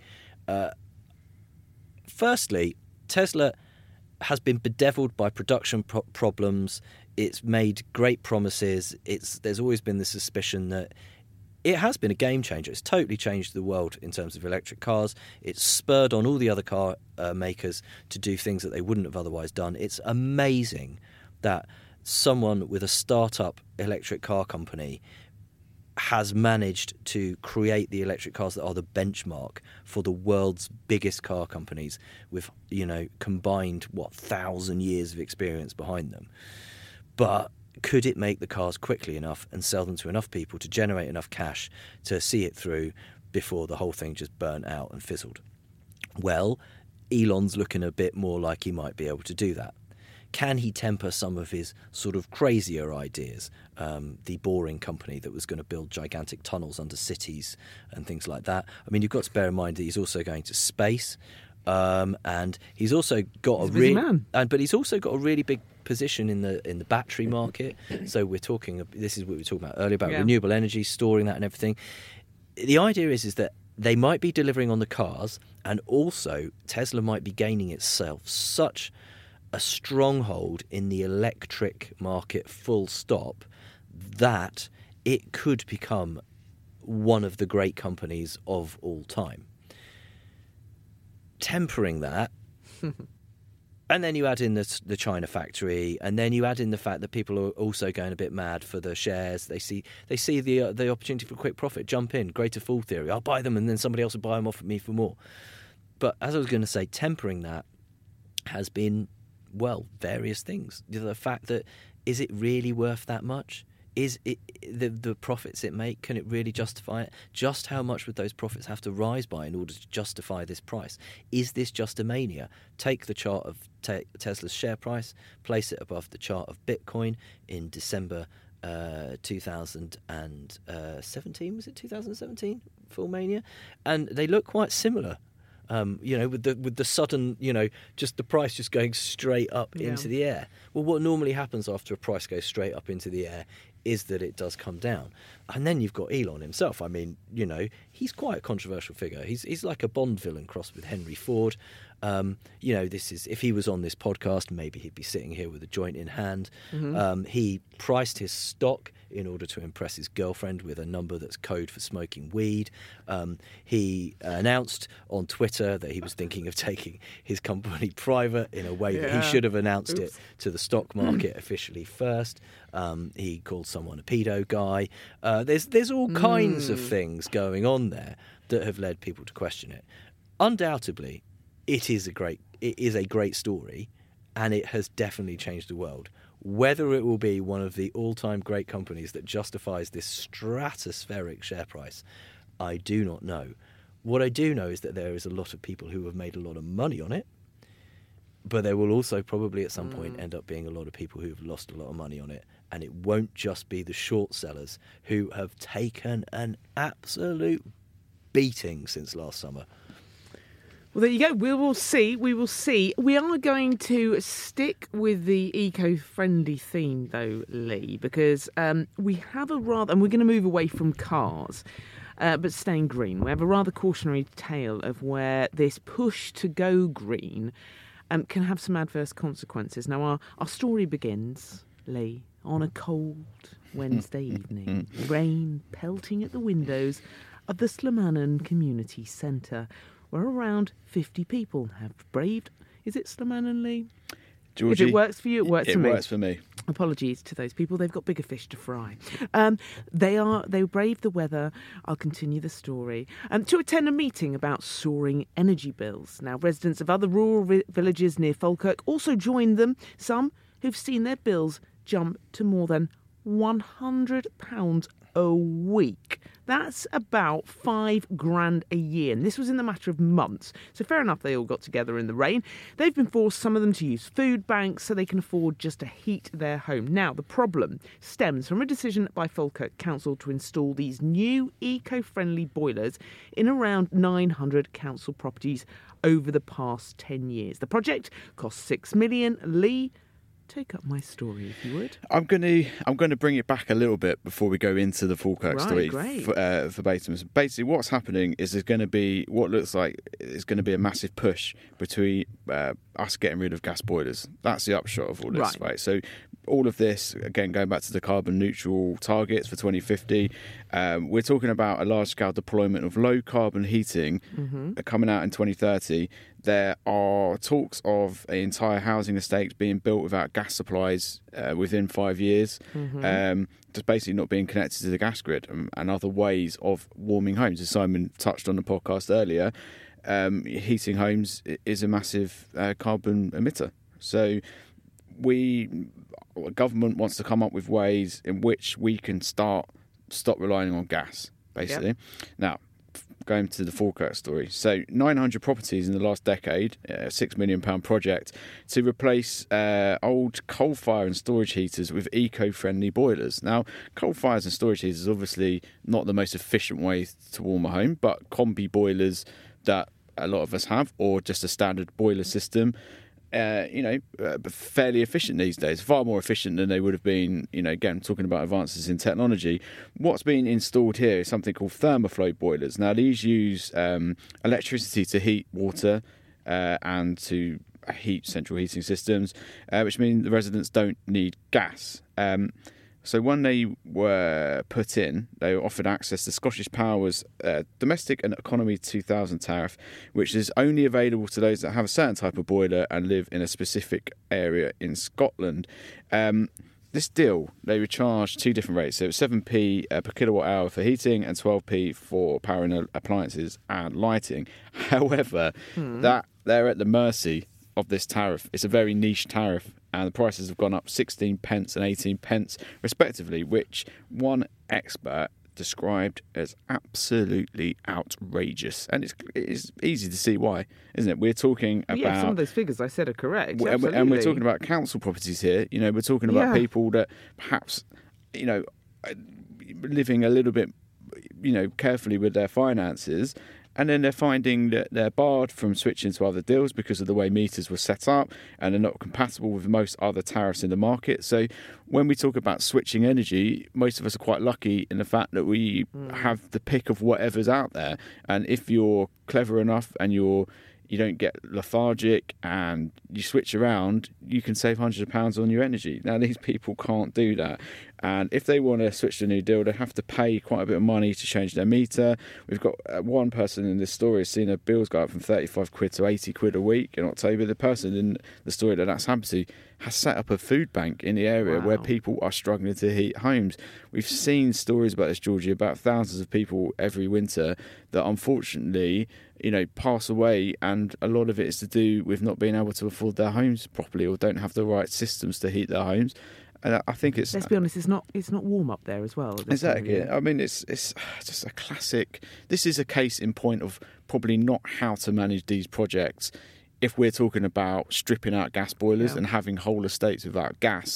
Firstly, Tesla has been bedeviled by production problems. It's made great promises. There's always been the suspicion that it has been a game changer. It's totally changed the world in terms of electric cars. It's spurred on all the other car makers to do things that they wouldn't have otherwise done. It's amazing that someone with a startup electric car company has managed to create the electric cars that are the benchmark for the world's biggest car companies with, combined, 1,000 years of experience behind them. But could it make the cars quickly enough and sell them to enough people to generate enough cash to see it through before the whole thing just burnt out and fizzled? Well, Elon's looking a bit more like he might be able to do that. Can he temper some of his sort of crazier ideas? The Boring Company that was going to build gigantic tunnels under cities and things like that. I mean, you've got to bear in mind that he's also going to space, and he's also got but he's also got a really big position in the battery market. So this is what we were talking about earlier about renewable energy, storing that and everything. The idea is that they might be delivering on the cars, and also Tesla might be gaining itself such a stronghold in the electric market full stop that it could become one of the great companies of all time. Tempering that, and then you add in the China factory, and then you add in the fact that people are also going a bit mad for the shares. They see the opportunity for quick profit, jump in, greater fool theory. I'll buy them, and then somebody else will buy them off of me for more. But as I was going to say, tempering that has been, well, various things. The fact that, is it really worth that much? Is it the profits it make? Can it really justify it? Just how much would those profits have to rise by in order to justify this price? Is this just a mania? Take the chart of Tesla's share price, place it above the chart of Bitcoin in December 2017. Was it 2017? Full mania, and they look quite similar. With the sudden, just the price just going straight up into the air. Well, what normally happens after a price goes straight up into the air is that it does come down. And then you've got Elon himself. I mean, he's quite a controversial figure. He's like a Bond villain crossed with Henry Ford. This is, if he was on this podcast, maybe he'd be sitting here with a joint in hand. Mm-hmm. He priced his stock in order to impress his girlfriend with a number that's code for smoking weed. He announced on Twitter that he was thinking of taking his company private in a way that he should have announced it to the stock market officially first. He called someone a pedo guy. There's all kinds of things going on there that have led people to question it. Undoubtedly, it is a great story, and it has definitely changed the world. Whether it will be one of the all-time great companies that justifies this stratospheric share price, I do not know. What I do know is that there is a lot of people who have made a lot of money on it, but there will also probably at some point end up being a lot of people who have lost a lot of money on it, and it won't just be the short sellers who have taken an absolute beating since last summer. Well, there you go. We will see. We are going to stick with the eco-friendly theme, though, Lee, because we have and we're going to move away from cars, but staying green. We have a rather cautionary tale of where this push to go green can have some adverse consequences. Now, our story begins, Lee, on a cold Wednesday evening, rain pelting at the windows of the Slamanan Community Centre, where around 50 people have braved... Is it Slamanan, Lee? Georgie, if it works for you, it works for me. It works for me. Apologies to those people. They've got bigger fish to fry. They braved the weather. I'll continue the story. To attend a meeting about soaring energy bills. Now, residents of other rural villages near Falkirk also joined them. Some who've seen their bills jump to more than £100 a week. That's about $5,000 a year. And this was in the matter of months. So fair enough, they all got together in the rain. They've been forced, some of them, to use food banks so they can afford just to heat their home. Now, the problem stems from a decision by Falkirk Council to install these new eco-friendly boilers in around 900 council properties over the past 10 years. The project cost $6 million. Lee, take up my story, if you would. I'm going to bring it back a little bit before we go into the Falkirk story. Verbatim. Basically, what's happening is there's going to be what looks like it's going to be a massive push between us getting rid of gas boilers. That's the upshot of all this, right? So all of this, again, going back to the carbon neutral targets for 2050, we're talking about a large-scale deployment of low-carbon heating coming out in 2030. There are talks of entire housing estates being built without gas supplies within 5 years, just basically not being connected to the gas grid and other ways of warming homes. As Simon touched on the podcast earlier, heating homes is a massive carbon emitter. So government wants to come up with ways in which we can stop relying on gas, basically. Yep. Now, going to the Falkirk story. So 900 properties in the last decade, a £6 million project to replace old coal fire and storage heaters with eco-friendly boilers. Now, coal fires and storage heaters is obviously not the most efficient way to warm a home, but combi boilers that a lot of us have, or just a standard boiler system, fairly efficient these days, far more efficient than they would have been, again, talking about advances in technology. What's been installed here is something called thermoflow boilers. Now, these use electricity to heat water and to heat central heating systems, which means the residents don't need gas. So when they were put in, they were offered access to Scottish Power's Domestic and Economy 2000 tariff, which is only available to those that have a certain type of boiler and live in a specific area in Scotland. This deal, they were charged two different rates. So it was 7p per kilowatt hour for heating and 12p for powering appliances and lighting. However, that they're at the mercy of this tariff. It's a very niche tariff, and the prices have gone up 16 pence and 18 pence respectively, which one expert described as absolutely outrageous. And it's easy to see why, isn't it? We're talking about... Yeah, some of those figures I said are correct. And we're talking about council properties here. You know, we're talking about people that perhaps, you know, living a little bit, you know, carefully with their finances, and then they're finding that they're barred from switching to other deals because of the way meters were set up, and they're not compatible with most other tariffs in the market. So when we talk about switching energy, most of us are quite lucky in the fact that we have the pick of whatever's out there. And if you're clever enough and you don't get lethargic and you switch around, you can save hundreds of pounds on your energy. Now, these people can't do that. And if they want to switch to a new deal, they have to pay quite a bit of money to change their meter. We've got one person in this story has seen their bills go up from 35 quid to 80 quid a week in October. The person in the story that's happened to has set up a food bank in the area where people are struggling to heat homes. We've seen stories about this, Georgie, about thousands of people every winter that unfortunately, you know, pass away, and a lot of it is to do with not being able to afford their homes properly or don't have the right systems to heat their homes. And I think it's... Let's be honest, it's not warm up there as well. Exactly. I mean, it's just a classic... This is a case in point of probably not how to manage these projects if we're talking about stripping out gas boilers and having whole estates without gas.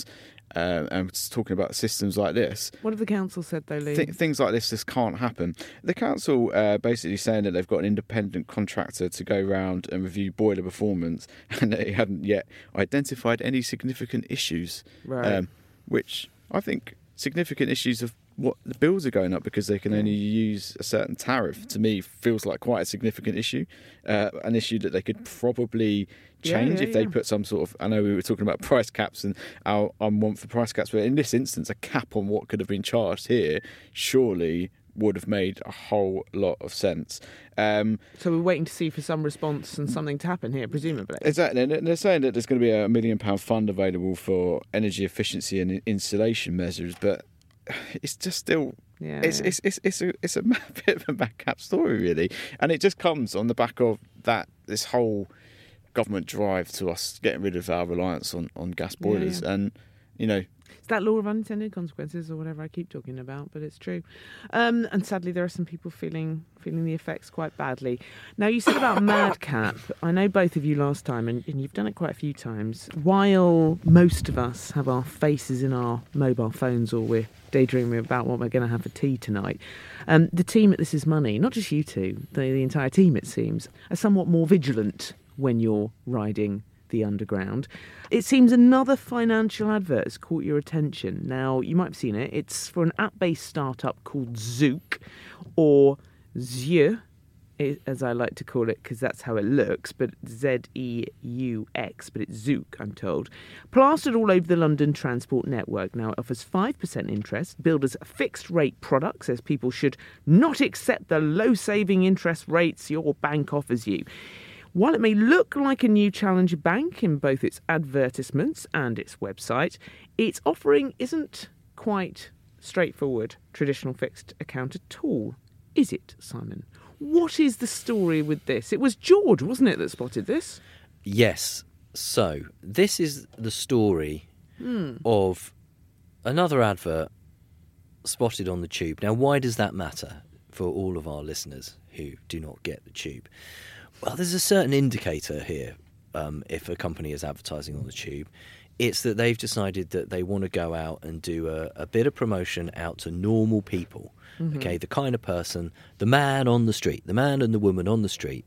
And talking about systems like this. What have the council said, though, Lee? Things like this just can't happen. The council basically saying that they've got an independent contractor to go around and review boiler performance, and they hadn't yet identified any significant issues. Right. Which I think significant issues of what the bills are going up because they can only use a certain tariff, to me feels like quite a significant issue, an issue that they could probably change if they put some sort of... I know we were talking about price caps, and I'm one for price caps, but in this instance a cap on what could have been charged here surely would have made a whole lot of sense. So we're waiting to see for some response and something to happen here, presumably. Exactly, and they're saying that there's going to be a £1 million fund available for energy efficiency and insulation measures, but it's just still... It's a bit of a madcap story, really, and it just comes on the back of this whole government drive to us getting rid of our reliance on gas boilers, and you know. It's that law of unintended consequences or whatever I keep talking about, but it's true. And sadly, there are some people feeling the effects quite badly. Now, you said about madcap. I know both of you last time, and you've done it quite a few times. While most of us have our faces in our mobile phones or we're daydreaming about what we're going to have for tea tonight, the team at This Is Money, not just you two, the entire team, it seems, are somewhat more vigilant when you're riding the underground. It seems another financial advert has caught your attention. Now, you might have seen it. It's for an app-based startup called Zook, or Zeux, as I like to call it, because that's how it looks, but Z-E-U-X, but it's Zook, I'm told. Plastered all over the London transport network. Now, it offers 5% interest, billed as a fixed-rate product, says people should not accept the low-saving interest rates your bank offers you. While it may look like a new challenger bank in both its advertisements and its website, its offering isn't quite straightforward traditional fixed account at all. Is it, Simon? What is the story with this? It was George, wasn't it, that spotted this? Yes. So, this is the story of another advert spotted on the Tube. Now, why does that matter for all of our listeners who do not get the Tube? Well, there's a certain indicator here if a company is advertising on the Tube. It's that they've decided that they want to go out and do a bit of promotion out to normal people, okay, the kind of person, the man on the street, the man and the woman on the street,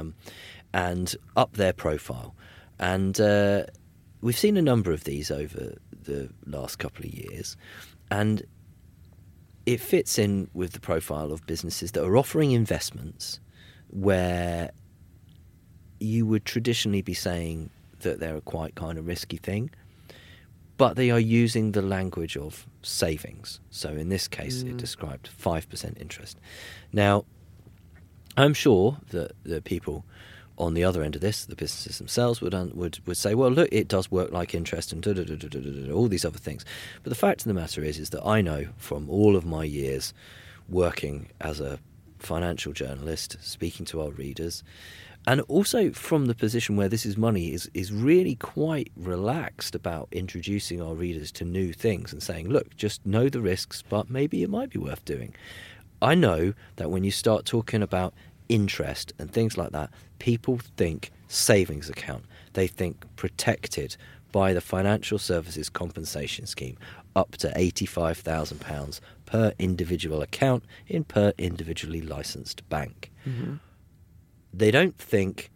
and up their profile. And we've seen a number of these over the last couple of years, and it fits in with the profile of businesses that are offering investments where you would traditionally be saying that they're a quite kind of risky thing. but they are using the language of savings. So in this case, it described 5% interest. Now, I'm sure that the people on the other end of this, the businesses themselves, would say, well, look, it does work like interest and all these other things. But the fact of the matter is that I know from all of my years working as a financial journalist, speaking to our readers, and also from the position where This Is Money is really quite relaxed about introducing our readers to new things and saying, look, just know the risks, but maybe it might be worth doing. I know that when you start talking about interest and things like that, people think savings account. They think protected by the Financial Services Compensation Scheme up to £85,000 per individual account in per individually licensed bank. Mm-hmm. They don't think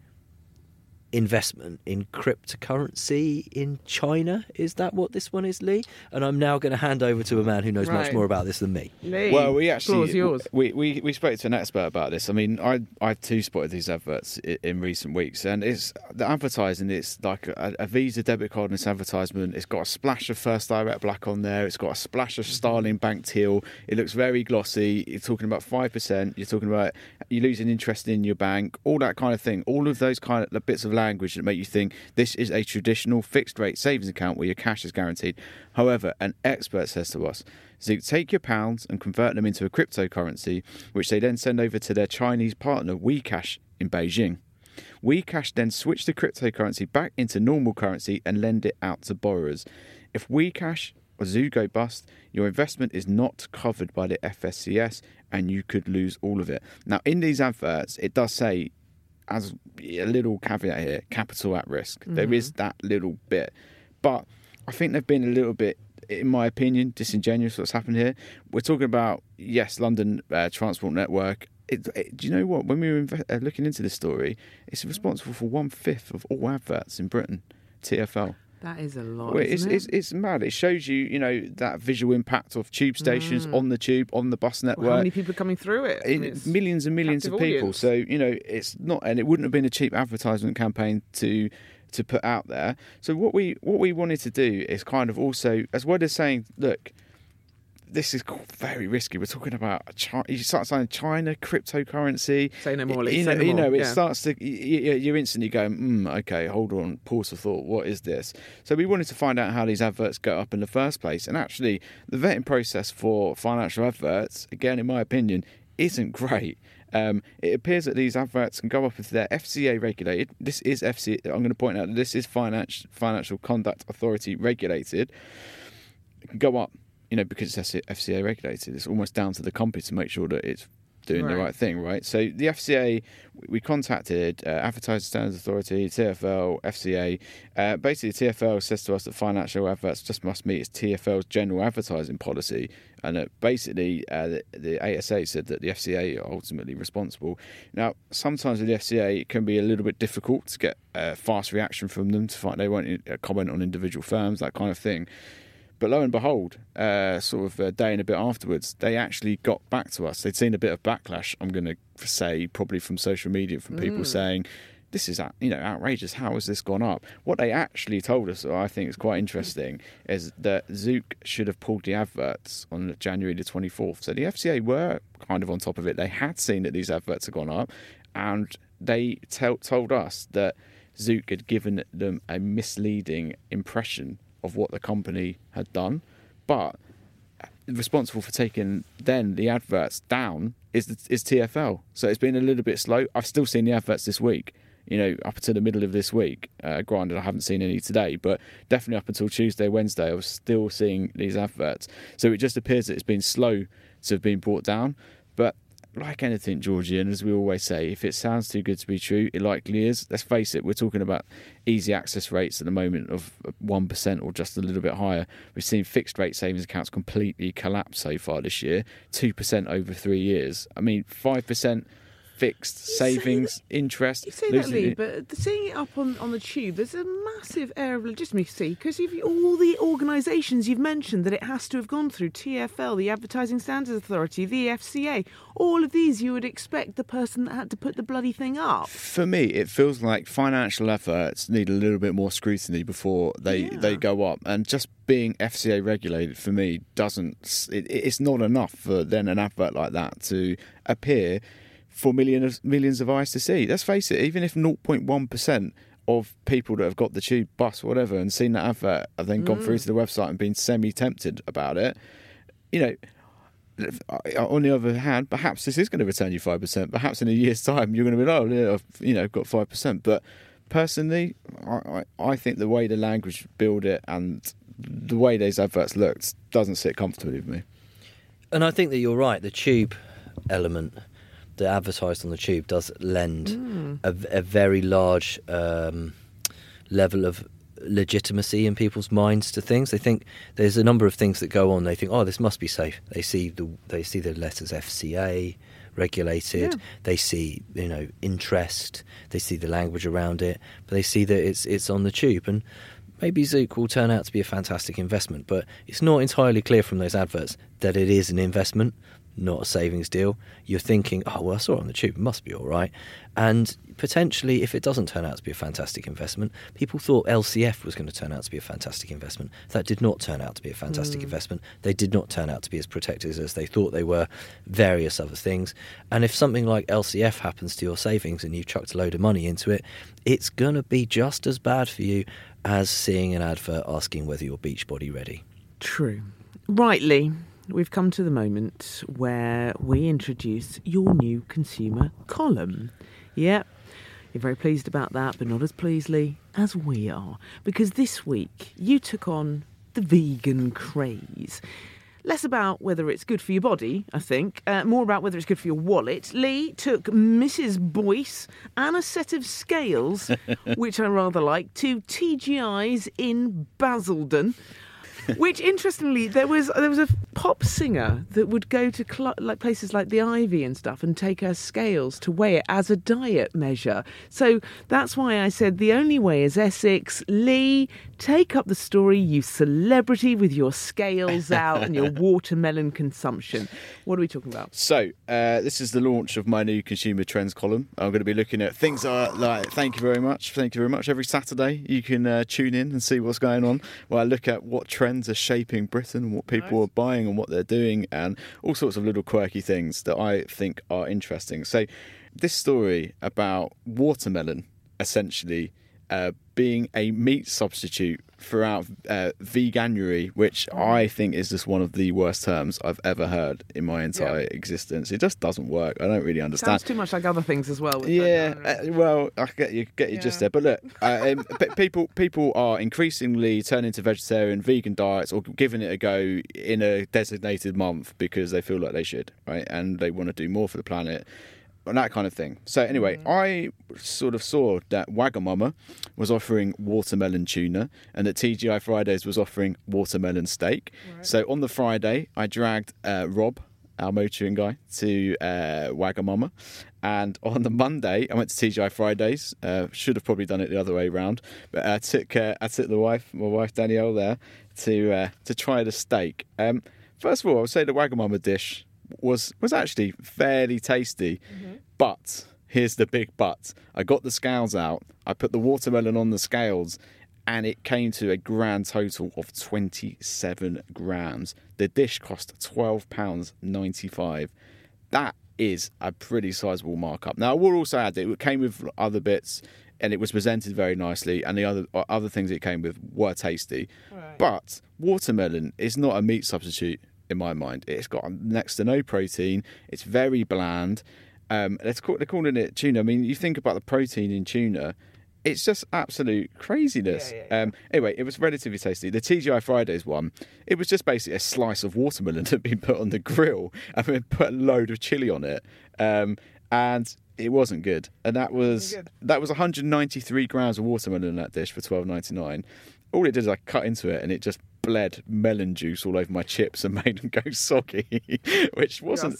investment in cryptocurrency in China. Is that what this one is, Lee? And I'm now going to hand over to a man who knows much more about this than me. Lee, well, we actually yours. We spoke to an expert about this. I mean, I too spotted these adverts in recent weeks, and it's the advertising. It's like a Visa debit card in this advertisement. It's got a splash of First Direct Black on there. It's got a splash of Starling Bank Teal. It looks very glossy. You're talking about 5%. You're talking about you losing interest in your bank. All that kind of thing. All of those kind of the bits of language that make you think this is a traditional fixed rate savings account where your cash is guaranteed. However, an expert says to us, Zook, take your pounds and convert them into a cryptocurrency, which they then send over to their Chinese partner, WeCash, in Beijing. WeCash then switch the cryptocurrency back into normal currency and lend it out to borrowers. If WeCash or Zook go bust, your investment is not covered by the FSCS and you could lose all of it. Now, in these adverts, it does say, as a little caveat here, capital at risk. Mm-hmm. There is that little bit. But I think they've been a little bit, in my opinion, disingenuous what's happened here. We're talking about, yes, London Transport Network. Do you know what? When we were looking into this story, it's responsible for 1/5 of all adverts in Britain, TfL. That is a lot, Well, isn't it? It's mad. It shows you, that visual impact of tube stations on the tube, on the bus network. How many people are coming through it? Millions and millions of people. Audience. So, it's not, and it wouldn't have been a cheap advertisement campaign to put out there. So what we wanted to do is kind of also, as well as saying, look, this is very risky. We're talking about you start saying China cryptocurrency. Say no more, Lee. It starts to. You're instantly going, okay, hold on, pause for thought. What is this? So we wanted to find out how these adverts go up in the first place. And actually, the vetting process for financial adverts, again, in my opinion, isn't great. It appears that these adverts can go up if they're FCA regulated. This is FCA. I'm going to point out that this is Financial Conduct Authority regulated. It can go up. Because it's FCA regulated, it's almost down to the company to make sure that it's doing the right thing, right? So the FCA, we contacted Advertising Standards Authority, TfL, FCA. Basically, TfL says to us that financial adverts just must meet its TfL's general advertising policy, and basically the ASA said that the FCA are ultimately responsible. Now, sometimes with the FCA, it can be a little bit difficult to get a fast reaction from them to find they won't comment on individual firms, that kind of thing. But lo and behold, a day and a bit afterwards, they actually got back to us. They'd seen a bit of backlash, I'm going to say, probably from social media, from people saying, this is outrageous, how has this gone up? What they actually told us, I think is quite interesting, is that Zook should have pulled the adverts on January the 24th. So the FCA were kind of on top of it. They had seen that these adverts had gone up, and they told us that Zook had given them a misleading impression of what the company had done, but responsible for taking then the adverts down is TfL. So it's been a little bit slow. I've still seen the adverts this week, up until the middle of this week. Granted, I haven't seen any today, but definitely up until Tuesday, Wednesday, I was still seeing these adverts. So it just appears that it's been slow to have been brought down. But like anything, Georgie, and as we always say, if it sounds too good to be true, it likely is. Let's face it, we're talking about easy access rates at the moment of 1% or just a little bit higher. We've seen fixed rate savings accounts completely collapse so far this year, 2% over 3 years. I mean, 5%. fixed savings, interest. You say that, Lee, but seeing it up on the tube, there's a massive air of legitimacy because all the organisations you've mentioned that it has to have gone through, TfL, the Advertising Standards Authority, the FCA, all of these you would expect the person that had to put the bloody thing up. For me, it feels like financial efforts need a little bit more scrutiny before they go up. And just being FCA regulated, for me, it's not enough for then an advert like that to appear for millions of eyes to see. Let's face it, even if 0.1% of people that have got the tube, bus, whatever, and seen that advert have then gone through to the website and been semi-tempted about it, on the other hand, perhaps this is going to return you 5%. Perhaps in a year's time you're going to be, I've got 5%. But personally, I think the way the language build it and the way those adverts looked doesn't sit comfortably with me. And I think that you're right. The tube element, the advertised on the tube, does lend a very large level of legitimacy in people's minds to things. They think there's a number of things that go on. They think, oh, this must be safe. They see the letters FCA regulated. They see interest. They see the language around it. But they see that it's on the tube, and maybe Zouk will turn out to be a fantastic investment. But it's not entirely clear from those adverts that it is an investment, not a savings deal. You're thinking, oh, well, I saw it on the tube, it must be all right. And potentially, if it doesn't turn out to be a fantastic investment, people thought LCF was going to turn out to be a fantastic investment. That did not turn out to be a fantastic investment. They did not turn out to be as protected as they thought they were, various other things. And if something like LCF happens to your savings and you've chucked a load of money into it, it's going to be just as bad for you as seeing an advert asking whether you're Beachbody ready. True. Right, Lee. We've come to the moment where we introduce your new consumer column. Yep, you're very pleased about that, but not as pleased, Lee, as we are. Because this week you took on the vegan craze. Less about whether it's good for your body, I think. More about whether it's good for your wallet. Lee took Mrs. Boyce and a set of scales, which I rather like, to TGI's in Basildon. Which, interestingly, there was a pop singer that would go to like places like the Ivy and stuff and take her scales to weigh it as a diet measure. So that's why I said the only way is Essex. Lee, take up the story, you celebrity with your scales out and your watermelon consumption. What are we talking about? So, this is the launch of my new consumer trends column. I'm going to be looking at things like, thank you very much. Every Saturday you can tune in and see what's going on, where I look at what trends are shaping Britain and what people are buying and what they're doing, and all sorts of little quirky things that I think are interesting. So this story about watermelon essentially being a meat substitute throughout Veganuary, which I think is just one of the worst terms I've ever heard in my entire existence. It just doesn't work. I don't really understand. Sounds too much like other things as well. Well, I get you just there. But look, people are increasingly turning to vegetarian, vegan diets, or giving it a go in a designated month because they feel like they should, right? And they want to do more for the planet. And that kind of thing. So anyway, I sort of saw that Wagamama was offering watermelon tuna and that TGI Fridays was offering watermelon steak. Right. So on the Friday, I dragged Rob, our motoring guy, to Wagamama. And on the Monday, I went to TGI Fridays. Should have probably done it the other way around. But I took my wife Danielle there to try the steak. First of all, I would say the Wagamama dish was actually fairly tasty, but here's the big but. I got the scales out, I put the watermelon on the scales, and it came to a grand total of 27 grams. The dish cost £12.95. That is a pretty sizable markup. Now, I will also add that it came with other bits, and it was presented very nicely, and the other things it came with were tasty. Right. But watermelon is not a meat substitute in my mind. It's got next to no protein. It's very bland. They're calling it tuna. I mean, you think about the protein in tuna, it's just absolute craziness. Yeah. Anyway, it was relatively tasty. The TGI Fridays one, it was just basically a slice of watermelon that had been put on the grill and then put a load of chili on it. And it wasn't good. And that was 193 grams of watermelon in that dish for £12.99. All it did is I cut into it and it just bled melon juice all over my chips and made them go soggy, which wasn't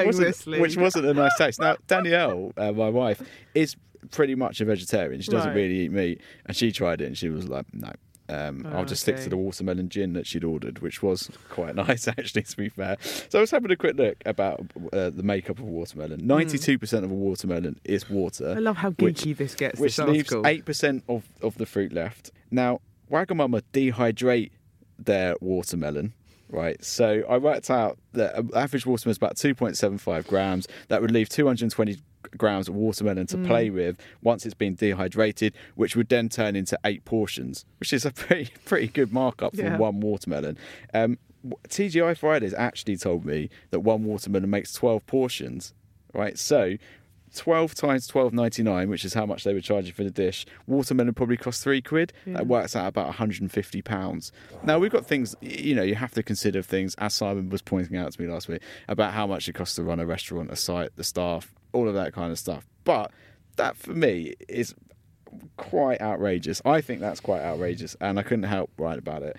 a nice taste. Now, Danielle, my wife, is pretty much a vegetarian. She doesn't really eat meat, and she tried it and she was like, no. I'll just stick to the watermelon gin that she'd ordered, which was quite nice, actually, to be fair. So I was having a quick look about the makeup of a watermelon. 92% of a watermelon is water. I love how geeky this gets. Which leaves 8% of the fruit left. Now, Wagamama dehydrate their watermelon, right? So I worked out that average watermelon is about 2.75 grams. That would leave 220 grams of watermelon to play with once it's been dehydrated, which would then turn into 8 portions, which is a pretty good markup for one watermelon. TGI Fridays actually told me that one watermelon makes 12 portions, right? So 12 times £12.99, which is how much they were charging for the dish. Watermelon probably cost £3. That works out about £150. Now, we've got things, you have to consider things, as Simon was pointing out to me last week, about how much it costs to run a restaurant, a site, the staff, all of that kind of stuff. But that, for me, is quite outrageous. I think that's quite outrageous, and I couldn't help write about it.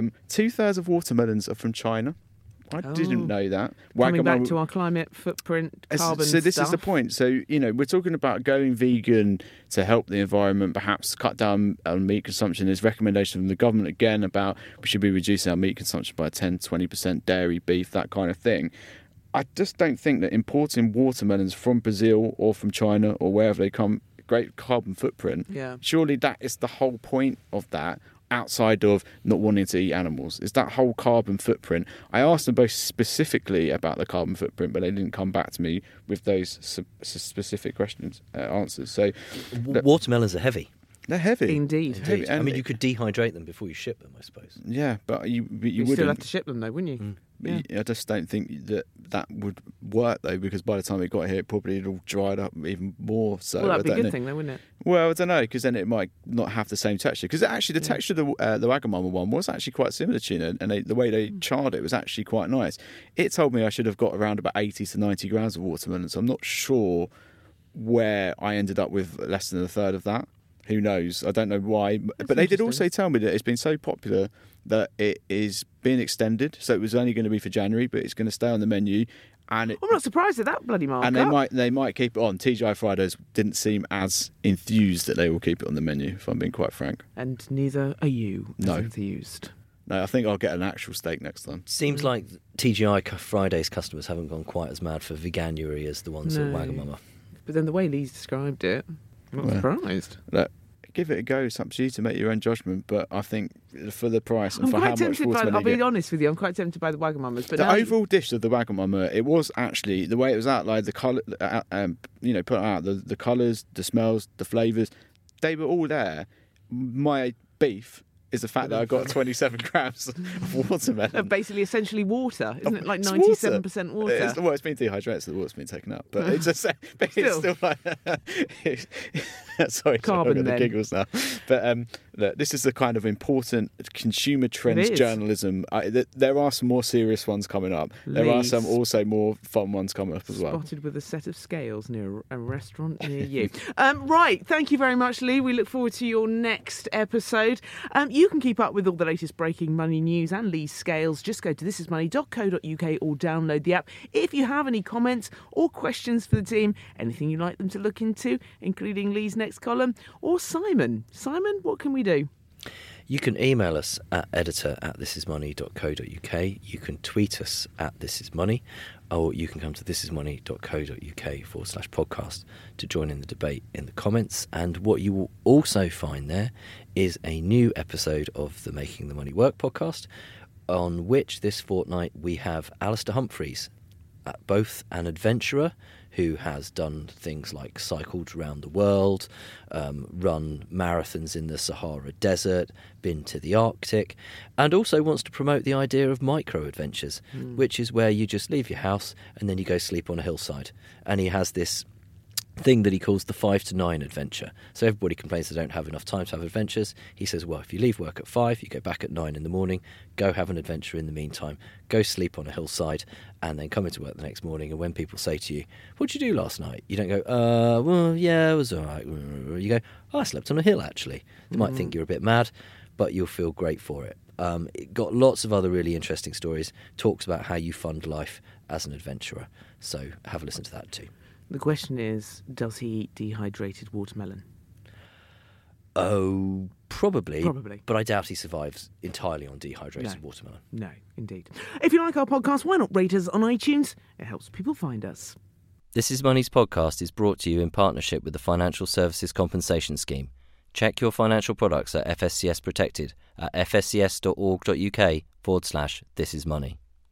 2/3 of watermelons are from China. I didn't know that. Coming back to our climate footprint, carbon So this stuff. is the point. So, we're talking about going vegan to help the environment, perhaps cut down on meat consumption. There's recommendation from the government, again, about we should be reducing our meat consumption by 10-20%, dairy, beef, that kind of thing. I just don't think that importing watermelons from Brazil or from China or wherever they come, great carbon footprint. Yeah. Surely that is the whole point of that. Outside of not wanting to eat animals, is that whole carbon footprint. I asked them both specifically about the carbon footprint, but they didn't come back to me with those specific answers. So, watermelons are heavy. They're heavy. Indeed. Heavy. I mean, you could dehydrate them before you ship them, I suppose. Yeah, but you You wouldn't. still have to ship them, though, wouldn't you? I just don't think that would work, though, because by the time it got here, it probably had all dried up even more. So Well, that'd be a good thing, though, wouldn't it? Well, I don't know, because then it might not have the same texture. Because actually, the texture of the Wagamama one was actually quite similar to tuna, and the way they charred it was actually quite nice. It told me I should have got around about 80 to 90 grams of watermelon, so I'm not sure where I ended up with less than a third of that. Who knows? I don't know why. But they did also tell me that it's been so popular that it is being extended. So it was only going to be for January, but it's going to stay on the menu. And I'm not surprised at that bloody markup. And they might keep it on. TGI Fridays didn't seem as enthused that they will keep it on the menu, if I'm being quite frank. And neither are you No. enthused. No, I think I'll get an actual steak next time. Seems like TGI Fridays customers haven't gone quite as mad for veganuary as the ones at Wagamama. But then the way Lee's described it, I'm not surprised. Look, give it a go. It's up to you to make your own judgment. But I think for the price and I'm for quite how much tempted by. watermelon I'll you be get, honest with you. I'm quite tempted by the Wagamamas. But the now overall dish of the Wagamama, it was actually the way it was outlined, the colour, put out the colours, the smells, the flavours, they were all there. My beef is the fact that I got 27 grams of watermelon. basically, essentially water, isn't it? Like It's 97% water. It's been dehydrated, so the water's been taken up. But it's just, but it's still like. Sorry, Carbon, I've got the then. giggles now. But look, this is the kind of important consumer trends It is. journalism. There are some more serious ones coming up. There are some also more fun ones coming up as well. Spotted with a set of scales near a restaurant near you. Right, thank you very much, Lee. We look forward to your next episode. You can keep up with all the latest breaking money news and Lee's scales. Just go to thisismoney.co.uk or download the app. If you have any comments or questions for the team, anything you'd like them to look into, including Lee's next column, or Simon. Simon, what can we do? You can email us at editor@thisismoney.co.uk. You can tweet us at thisismoney, or you can come to thisismoney.co.uk/podcast to join in the debate in the comments. And what you will also find there is a new episode of the Making the Money Work podcast, on which this fortnight we have Alistair Humphreys, both an adventurer who has done things like cycled around the world, run marathons in the Sahara Desert, been to the Arctic, and also wants to promote the idea of micro-adventures, which is where you just leave your house and then you go sleep on a hillside. And he has this thing that he calls the 5 to 9 adventure. So everybody complains they don't have enough time to have adventures. He says, well, if you leave work at 5, you go back at 9 in the morning, go have an adventure in the meantime, go sleep on a hillside, and then come into work the next morning. And when people say to you, what'd you do last night? You don't go, well, yeah, it was all right. You go, I slept on a hill, actually. They might think you're a bit mad, but you'll feel great for it. It got lots of other really interesting stories. Talks about how you fund life as an adventurer. So have a listen to that too. The question is, does he eat dehydrated watermelon? Oh, probably. Probably. But I doubt he survives entirely on dehydrated watermelon. No, indeed. If you like our podcast, why not rate us on iTunes? It helps people find us. This Is Money's podcast is brought to you in partnership with the Financial Services Compensation Scheme. Check your financial products at FSCS Protected at fscs.org.uk/thisismoney.